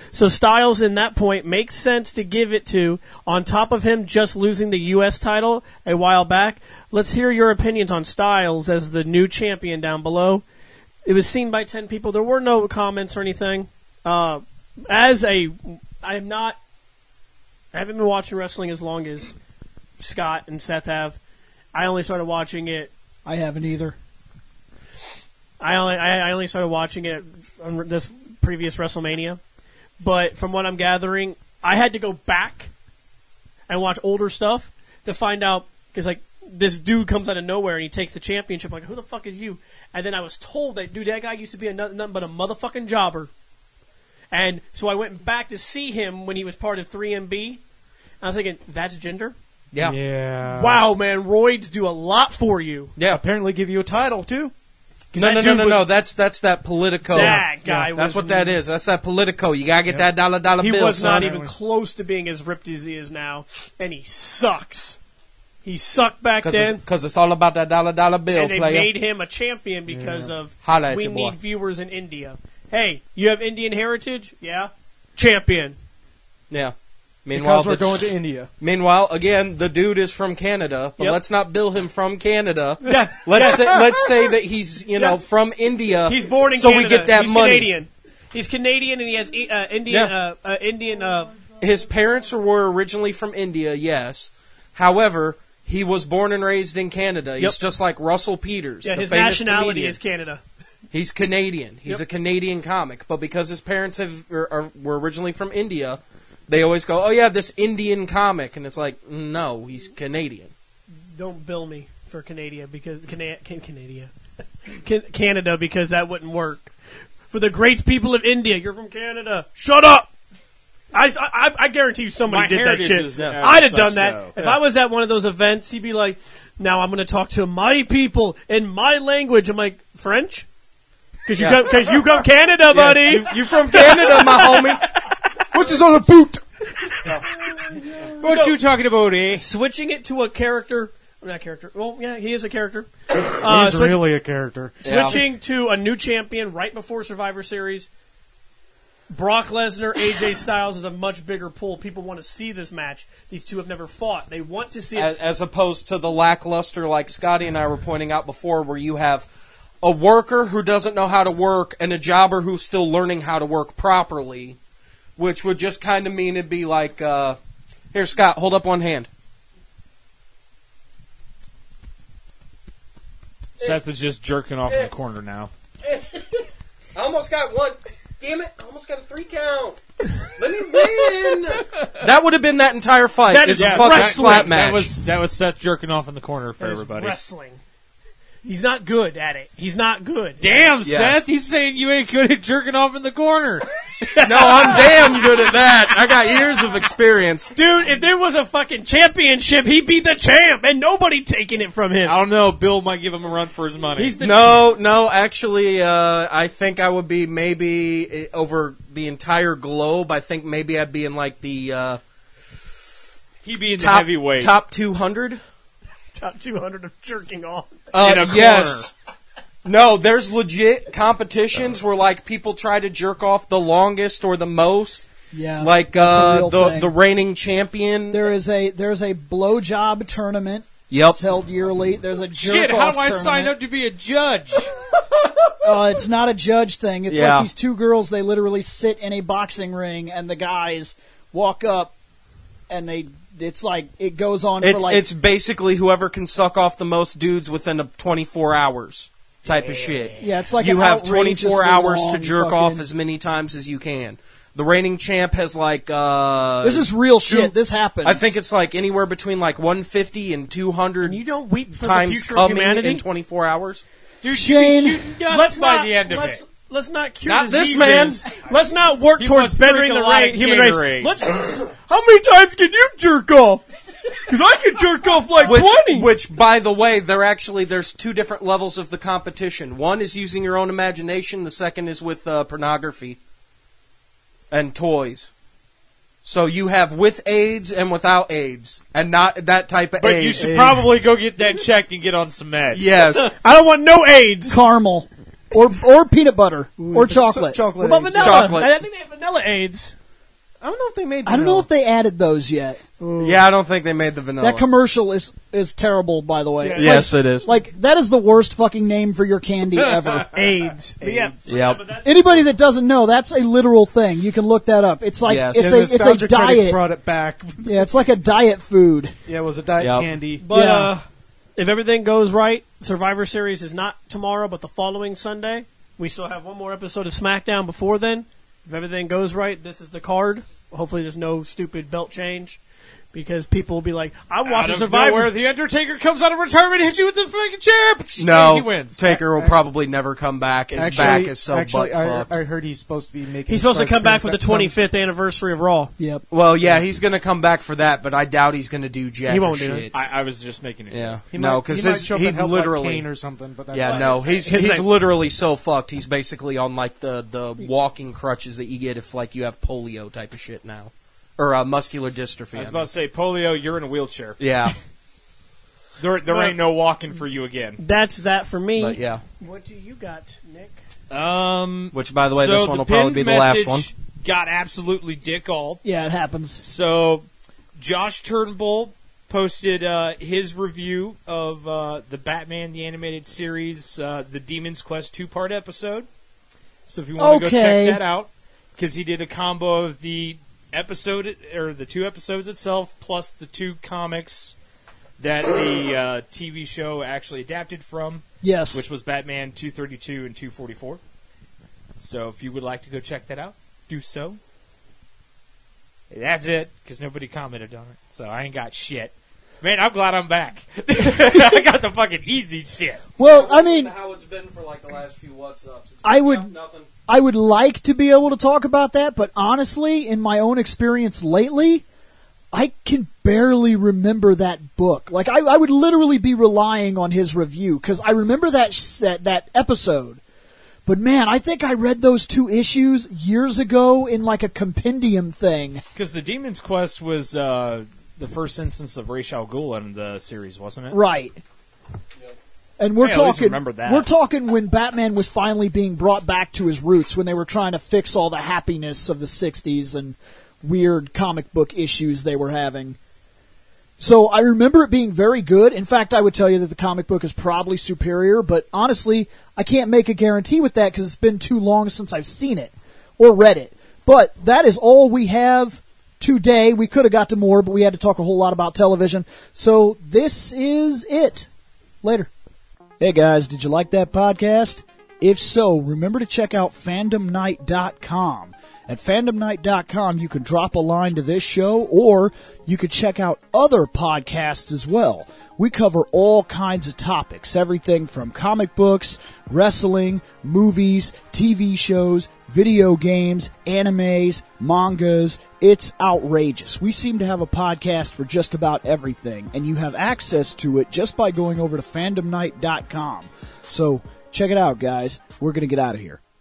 Speaker 4: So Styles, in that point, makes sense to give it to, on top of him just losing the U.S. title a while back. Let's hear your opinions on Styles as the new champion down below. It was seen by 10 people. There were no comments or anything. I haven't been watching wrestling as long as Scott and Seth have. I only started watching it.
Speaker 1: I haven't either.
Speaker 4: I only started watching it on this previous WrestleMania. But from what I'm gathering, I had to go back and watch older stuff to find out, because like this dude comes out of nowhere and he takes the championship. I'm like, who the fuck is you? And then I was told that, dude, that guy used to be nothing but a motherfucking jobber. And so I went back to see him when he was part of 3MB. And I was thinking, that's Jinder?
Speaker 3: Yeah.
Speaker 4: Wow, man, roids do a lot for you.
Speaker 2: Yeah.
Speaker 3: Apparently give you a title, too.
Speaker 2: No. That's that Politico.
Speaker 4: That guy was...
Speaker 2: That's what that is. That's that Politico. You gotta get that dollar
Speaker 4: He
Speaker 2: bill.
Speaker 4: was not
Speaker 2: son.
Speaker 4: even close to being as ripped as he is now. And he sucks. He sucked back then.
Speaker 2: Because it's all about that dollar bill,
Speaker 4: And they
Speaker 2: player.
Speaker 4: made him a champion because of
Speaker 2: Holla at
Speaker 4: we
Speaker 2: you, boy.
Speaker 4: need viewers in India. Hey, you have Indian heritage? Yeah. Champion.
Speaker 2: Yeah. Meanwhile,
Speaker 3: Because we're going to India.
Speaker 2: Meanwhile, again, the dude is from Canada, but
Speaker 4: Yep.
Speaker 2: let's not bill him from Canada.
Speaker 4: Yeah.
Speaker 2: Let's say that he's from India.
Speaker 4: He's born in
Speaker 2: so
Speaker 4: Canada.
Speaker 2: we get that
Speaker 4: He's
Speaker 2: money.
Speaker 4: Canadian. He's Canadian and he has Indian.
Speaker 2: His parents were originally from India, yes. However, he was born and raised in Canada. He's
Speaker 4: Yep.
Speaker 2: just like Russell Peters.
Speaker 4: Yeah,
Speaker 2: the
Speaker 4: his
Speaker 2: famous
Speaker 4: nationality
Speaker 2: comedian.
Speaker 4: is Canada.
Speaker 2: He's Canadian. He's
Speaker 4: Yep.
Speaker 2: a Canadian comic. But because his parents were originally from India, they always go, oh, yeah, this Indian comic. And it's like, no, he's Canadian.
Speaker 4: Don't bill me for Canada because Canada because that wouldn't work. For the great people of India, you're from Canada. Shut up! I guarantee you somebody
Speaker 5: My
Speaker 4: did that
Speaker 5: heritage
Speaker 4: shit.
Speaker 5: is,
Speaker 4: I'd have
Speaker 5: such,
Speaker 4: done that.
Speaker 5: though.
Speaker 4: If I was at one of those events, he'd be like, now I'm going to talk to my people in my language. I'm like, French? Because you come Canada, buddy.
Speaker 2: You from Canada, my homie.
Speaker 3: What's this on the boot?
Speaker 5: What you talking about, eh?
Speaker 4: Switching it to a character. Not character. Well, yeah, he is a character.
Speaker 3: He's really a character.
Speaker 4: Switching to a new champion right before Survivor Series. Brock Lesnar, AJ Styles is a much bigger pull. People want to see this match. These two have never fought. They want to see it.
Speaker 2: As opposed to the lackluster, like Scotty and I were pointing out before, where you have a worker who doesn't know how to work and a jobber who's still learning how to work properly, which would just kind of mean it'd be like, here, Scott, hold up one hand.
Speaker 5: Seth is just jerking off in the corner now.
Speaker 2: I almost got one. Damn it, I almost got a 3 count. Let me win. That would have been that entire fight.
Speaker 4: That
Speaker 2: It's
Speaker 4: is
Speaker 2: a fucking
Speaker 4: wrestling.
Speaker 2: slap match.
Speaker 5: That was Seth jerking off in the corner for
Speaker 4: That is
Speaker 5: everybody.
Speaker 4: wrestling. He's not good at it. He's not good.
Speaker 5: Damn,
Speaker 2: Yes.
Speaker 5: Seth, he's saying you ain't good at jerking off in the corner.
Speaker 2: No, I'm damn good at that. I got years of experience.
Speaker 4: Dude, if there was a fucking championship, he'd be the champ, and nobody taking it from him.
Speaker 5: I don't know. Bill might give him a run for his money.
Speaker 4: He's the
Speaker 2: No, actually, I think I would be maybe over the entire globe. I think maybe I'd be in like the
Speaker 5: He'd be in the heavyweight.
Speaker 2: top 200.
Speaker 4: top 200 of jerking off.
Speaker 5: In a
Speaker 2: Yes. No, there's legit competitions where like people try to jerk off the longest or the most.
Speaker 1: Yeah,
Speaker 2: Like
Speaker 1: that's a real thing.
Speaker 2: the reigning champion.
Speaker 1: There's a blowjob tournament.
Speaker 2: Yep.
Speaker 1: It's held yearly. There's a jerk
Speaker 5: Shit, how
Speaker 1: off
Speaker 5: do I
Speaker 1: tournament.
Speaker 5: sign up to be a judge?
Speaker 1: It's not a judge thing. It's
Speaker 2: Yeah.
Speaker 1: like these two girls. They literally sit in a boxing ring, and the guys walk up, and it's like it goes on for like
Speaker 2: It's basically whoever can suck off the most dudes within 24 hours type of shit.
Speaker 1: yeah, it's like
Speaker 2: You
Speaker 1: an
Speaker 2: have 24
Speaker 1: outrageously
Speaker 2: hours to
Speaker 1: long
Speaker 2: jerk
Speaker 1: fucking-
Speaker 2: off as many times as you can. The reigning champ has like
Speaker 1: This is real shit. This happens.
Speaker 2: I think it's like anywhere between like 150 and 200
Speaker 4: And you don't weep for the
Speaker 2: times
Speaker 4: future of
Speaker 2: coming
Speaker 4: humanity?
Speaker 2: in 24 hours.
Speaker 5: Dude,
Speaker 1: Shane,
Speaker 5: you'd be shooting dust by the end of it.
Speaker 4: Let's not cure
Speaker 2: Not this
Speaker 4: diseases.
Speaker 2: man.
Speaker 4: Let's not work
Speaker 5: He
Speaker 4: towards
Speaker 5: must
Speaker 4: bettering
Speaker 5: drink
Speaker 4: the
Speaker 5: a lot of
Speaker 4: human race.
Speaker 5: Gatorade.
Speaker 4: How many times can you jerk off? Because I can jerk off like 20.
Speaker 2: Which, by the way, there's two different levels of the competition. One is using your own imagination. The second is with pornography and toys. So you have with AIDS and without AIDS, and not that type of
Speaker 5: But
Speaker 2: AIDS.
Speaker 5: you should probably go get that checked and get on some meds.
Speaker 2: Yes.
Speaker 4: I don't want no AIDS.
Speaker 1: Caramel. or peanut butter or chocolate.
Speaker 3: Chocolate.
Speaker 4: What about
Speaker 3: eggs.
Speaker 4: vanilla?
Speaker 2: Chocolate.
Speaker 4: I think they have vanilla AIDS.
Speaker 3: I don't know if they made.
Speaker 1: I don't know if they added those yet.
Speaker 2: Yeah, I don't think they made the vanilla.
Speaker 1: That commercial is terrible, by the way.
Speaker 4: Yeah.
Speaker 1: It's
Speaker 2: Yes,
Speaker 1: like,
Speaker 2: it is.
Speaker 1: Like, that is the worst fucking name for your candy ever.
Speaker 4: AIDS. But yeah,
Speaker 2: Yep.
Speaker 4: but that's-
Speaker 1: Anybody that doesn't know, that's a literal thing. You can look that up. It's like
Speaker 2: Yes.
Speaker 1: it's
Speaker 3: Yeah,
Speaker 1: a
Speaker 3: Nostalgia Critic
Speaker 1: diet.
Speaker 3: brought it back.
Speaker 1: Yeah, it's like a diet food.
Speaker 3: Yeah, it was a diet
Speaker 2: Yep.
Speaker 3: candy.
Speaker 4: But
Speaker 1: Yeah.
Speaker 4: if everything goes right, Survivor Series is not tomorrow, but the following Sunday. We still have one more episode of SmackDown before then. If everything goes right, this is the card. Hopefully, there's no stupid belt change, because people will be like, "I'm
Speaker 5: Out
Speaker 4: watching
Speaker 5: of
Speaker 4: Survivor."
Speaker 5: nowhere, the Undertaker comes out of retirement, hits you with the fucking chair, and
Speaker 2: No,
Speaker 5: he wins.
Speaker 2: Taker will probably never come back. His back is so butt fucked.
Speaker 3: I heard he's supposed to be making.
Speaker 4: He's supposed to
Speaker 3: his
Speaker 4: come back for
Speaker 3: first
Speaker 4: the
Speaker 3: appearance
Speaker 4: 25th anniversary of Raw.
Speaker 1: Yep.
Speaker 2: Well, yeah, he's going to come back for that, but I doubt he's going to do jack
Speaker 4: He
Speaker 2: or
Speaker 4: won't do
Speaker 2: shit.
Speaker 5: I was just making it.
Speaker 2: Yeah,
Speaker 3: He
Speaker 2: no,
Speaker 3: might-
Speaker 2: because
Speaker 3: he might show up
Speaker 2: he
Speaker 3: and help, like,
Speaker 2: literally.
Speaker 3: Kane or something. But that's
Speaker 2: Yeah,
Speaker 3: fine.
Speaker 2: no, he's
Speaker 4: His name-
Speaker 2: literally so fucked. He's basically on like the walking crutches that you get if like you have polio type of shit now, or muscular dystrophy.
Speaker 5: I was
Speaker 2: I
Speaker 5: about
Speaker 2: mean.
Speaker 5: to say, polio, you're in a wheelchair.
Speaker 2: Yeah,
Speaker 5: There ain't no walking for you again.
Speaker 4: That's that for me.
Speaker 2: but yeah.
Speaker 4: What do you got, Nick?
Speaker 2: Which, by the way,
Speaker 5: so
Speaker 2: this one will probably be
Speaker 5: pinned
Speaker 2: the last
Speaker 5: message
Speaker 2: one.
Speaker 5: Got absolutely dick-alled.
Speaker 1: Yeah, it happens.
Speaker 5: So, Josh Turnbull posted his review of the Batman the Animated Series, the Demon's Quest 2-part episode. So if you want to go
Speaker 1: Okay.
Speaker 5: check that out, because he did a combo of the episode or the 2 episodes itself plus the 2 comics that the TV show actually adapted from,
Speaker 1: Yes.
Speaker 5: which was Batman 232 and 244. So if you would like to go check that out, do so. That's it, because nobody commented on it, so I ain't got shit. Man, I'm glad I'm back. I got the fucking easy shit.
Speaker 1: Well, I mean,
Speaker 2: how it's been for like the last few What's Ups.
Speaker 1: I would-
Speaker 2: nothing.
Speaker 1: I would like to be able to talk about that, but honestly, in my own experience lately, I can barely remember that book. Like, I would literally be relying on his review, because I remember that episode. But man, I think I read those 2 issues years ago in like a compendium thing.
Speaker 5: Because the Demon's Quest was the first instance of Ra's al Ghul in the series, wasn't it?
Speaker 1: Right. And we're
Speaker 5: Hey, at least
Speaker 1: talking
Speaker 5: remember that.
Speaker 1: we're talking when Batman was finally being brought back to his roots, when they were trying to fix all the happiness of the 60s and weird comic book issues they were having. So I remember it being very good. In fact, I would tell you that the comic book is probably superior, but honestly, I can't make a guarantee with that because it's been too long since I've seen it or read it. But that is all we have today. We could have got to more, but we had to talk a whole lot about television. So this is it. Later. Hey guys, did you like that podcast? If so, remember to check out fandomnight.com. At fandomnight.com, you can drop a line to this show, or you could check out other podcasts as well. We cover all kinds of topics, everything from comic books, wrestling, movies, TV shows, video games, animes, mangas. It's outrageous. We seem to have a podcast for just about everything, and you have access to it just by going over to fandomnight.com. So check it out, guys. We're going to get out of here.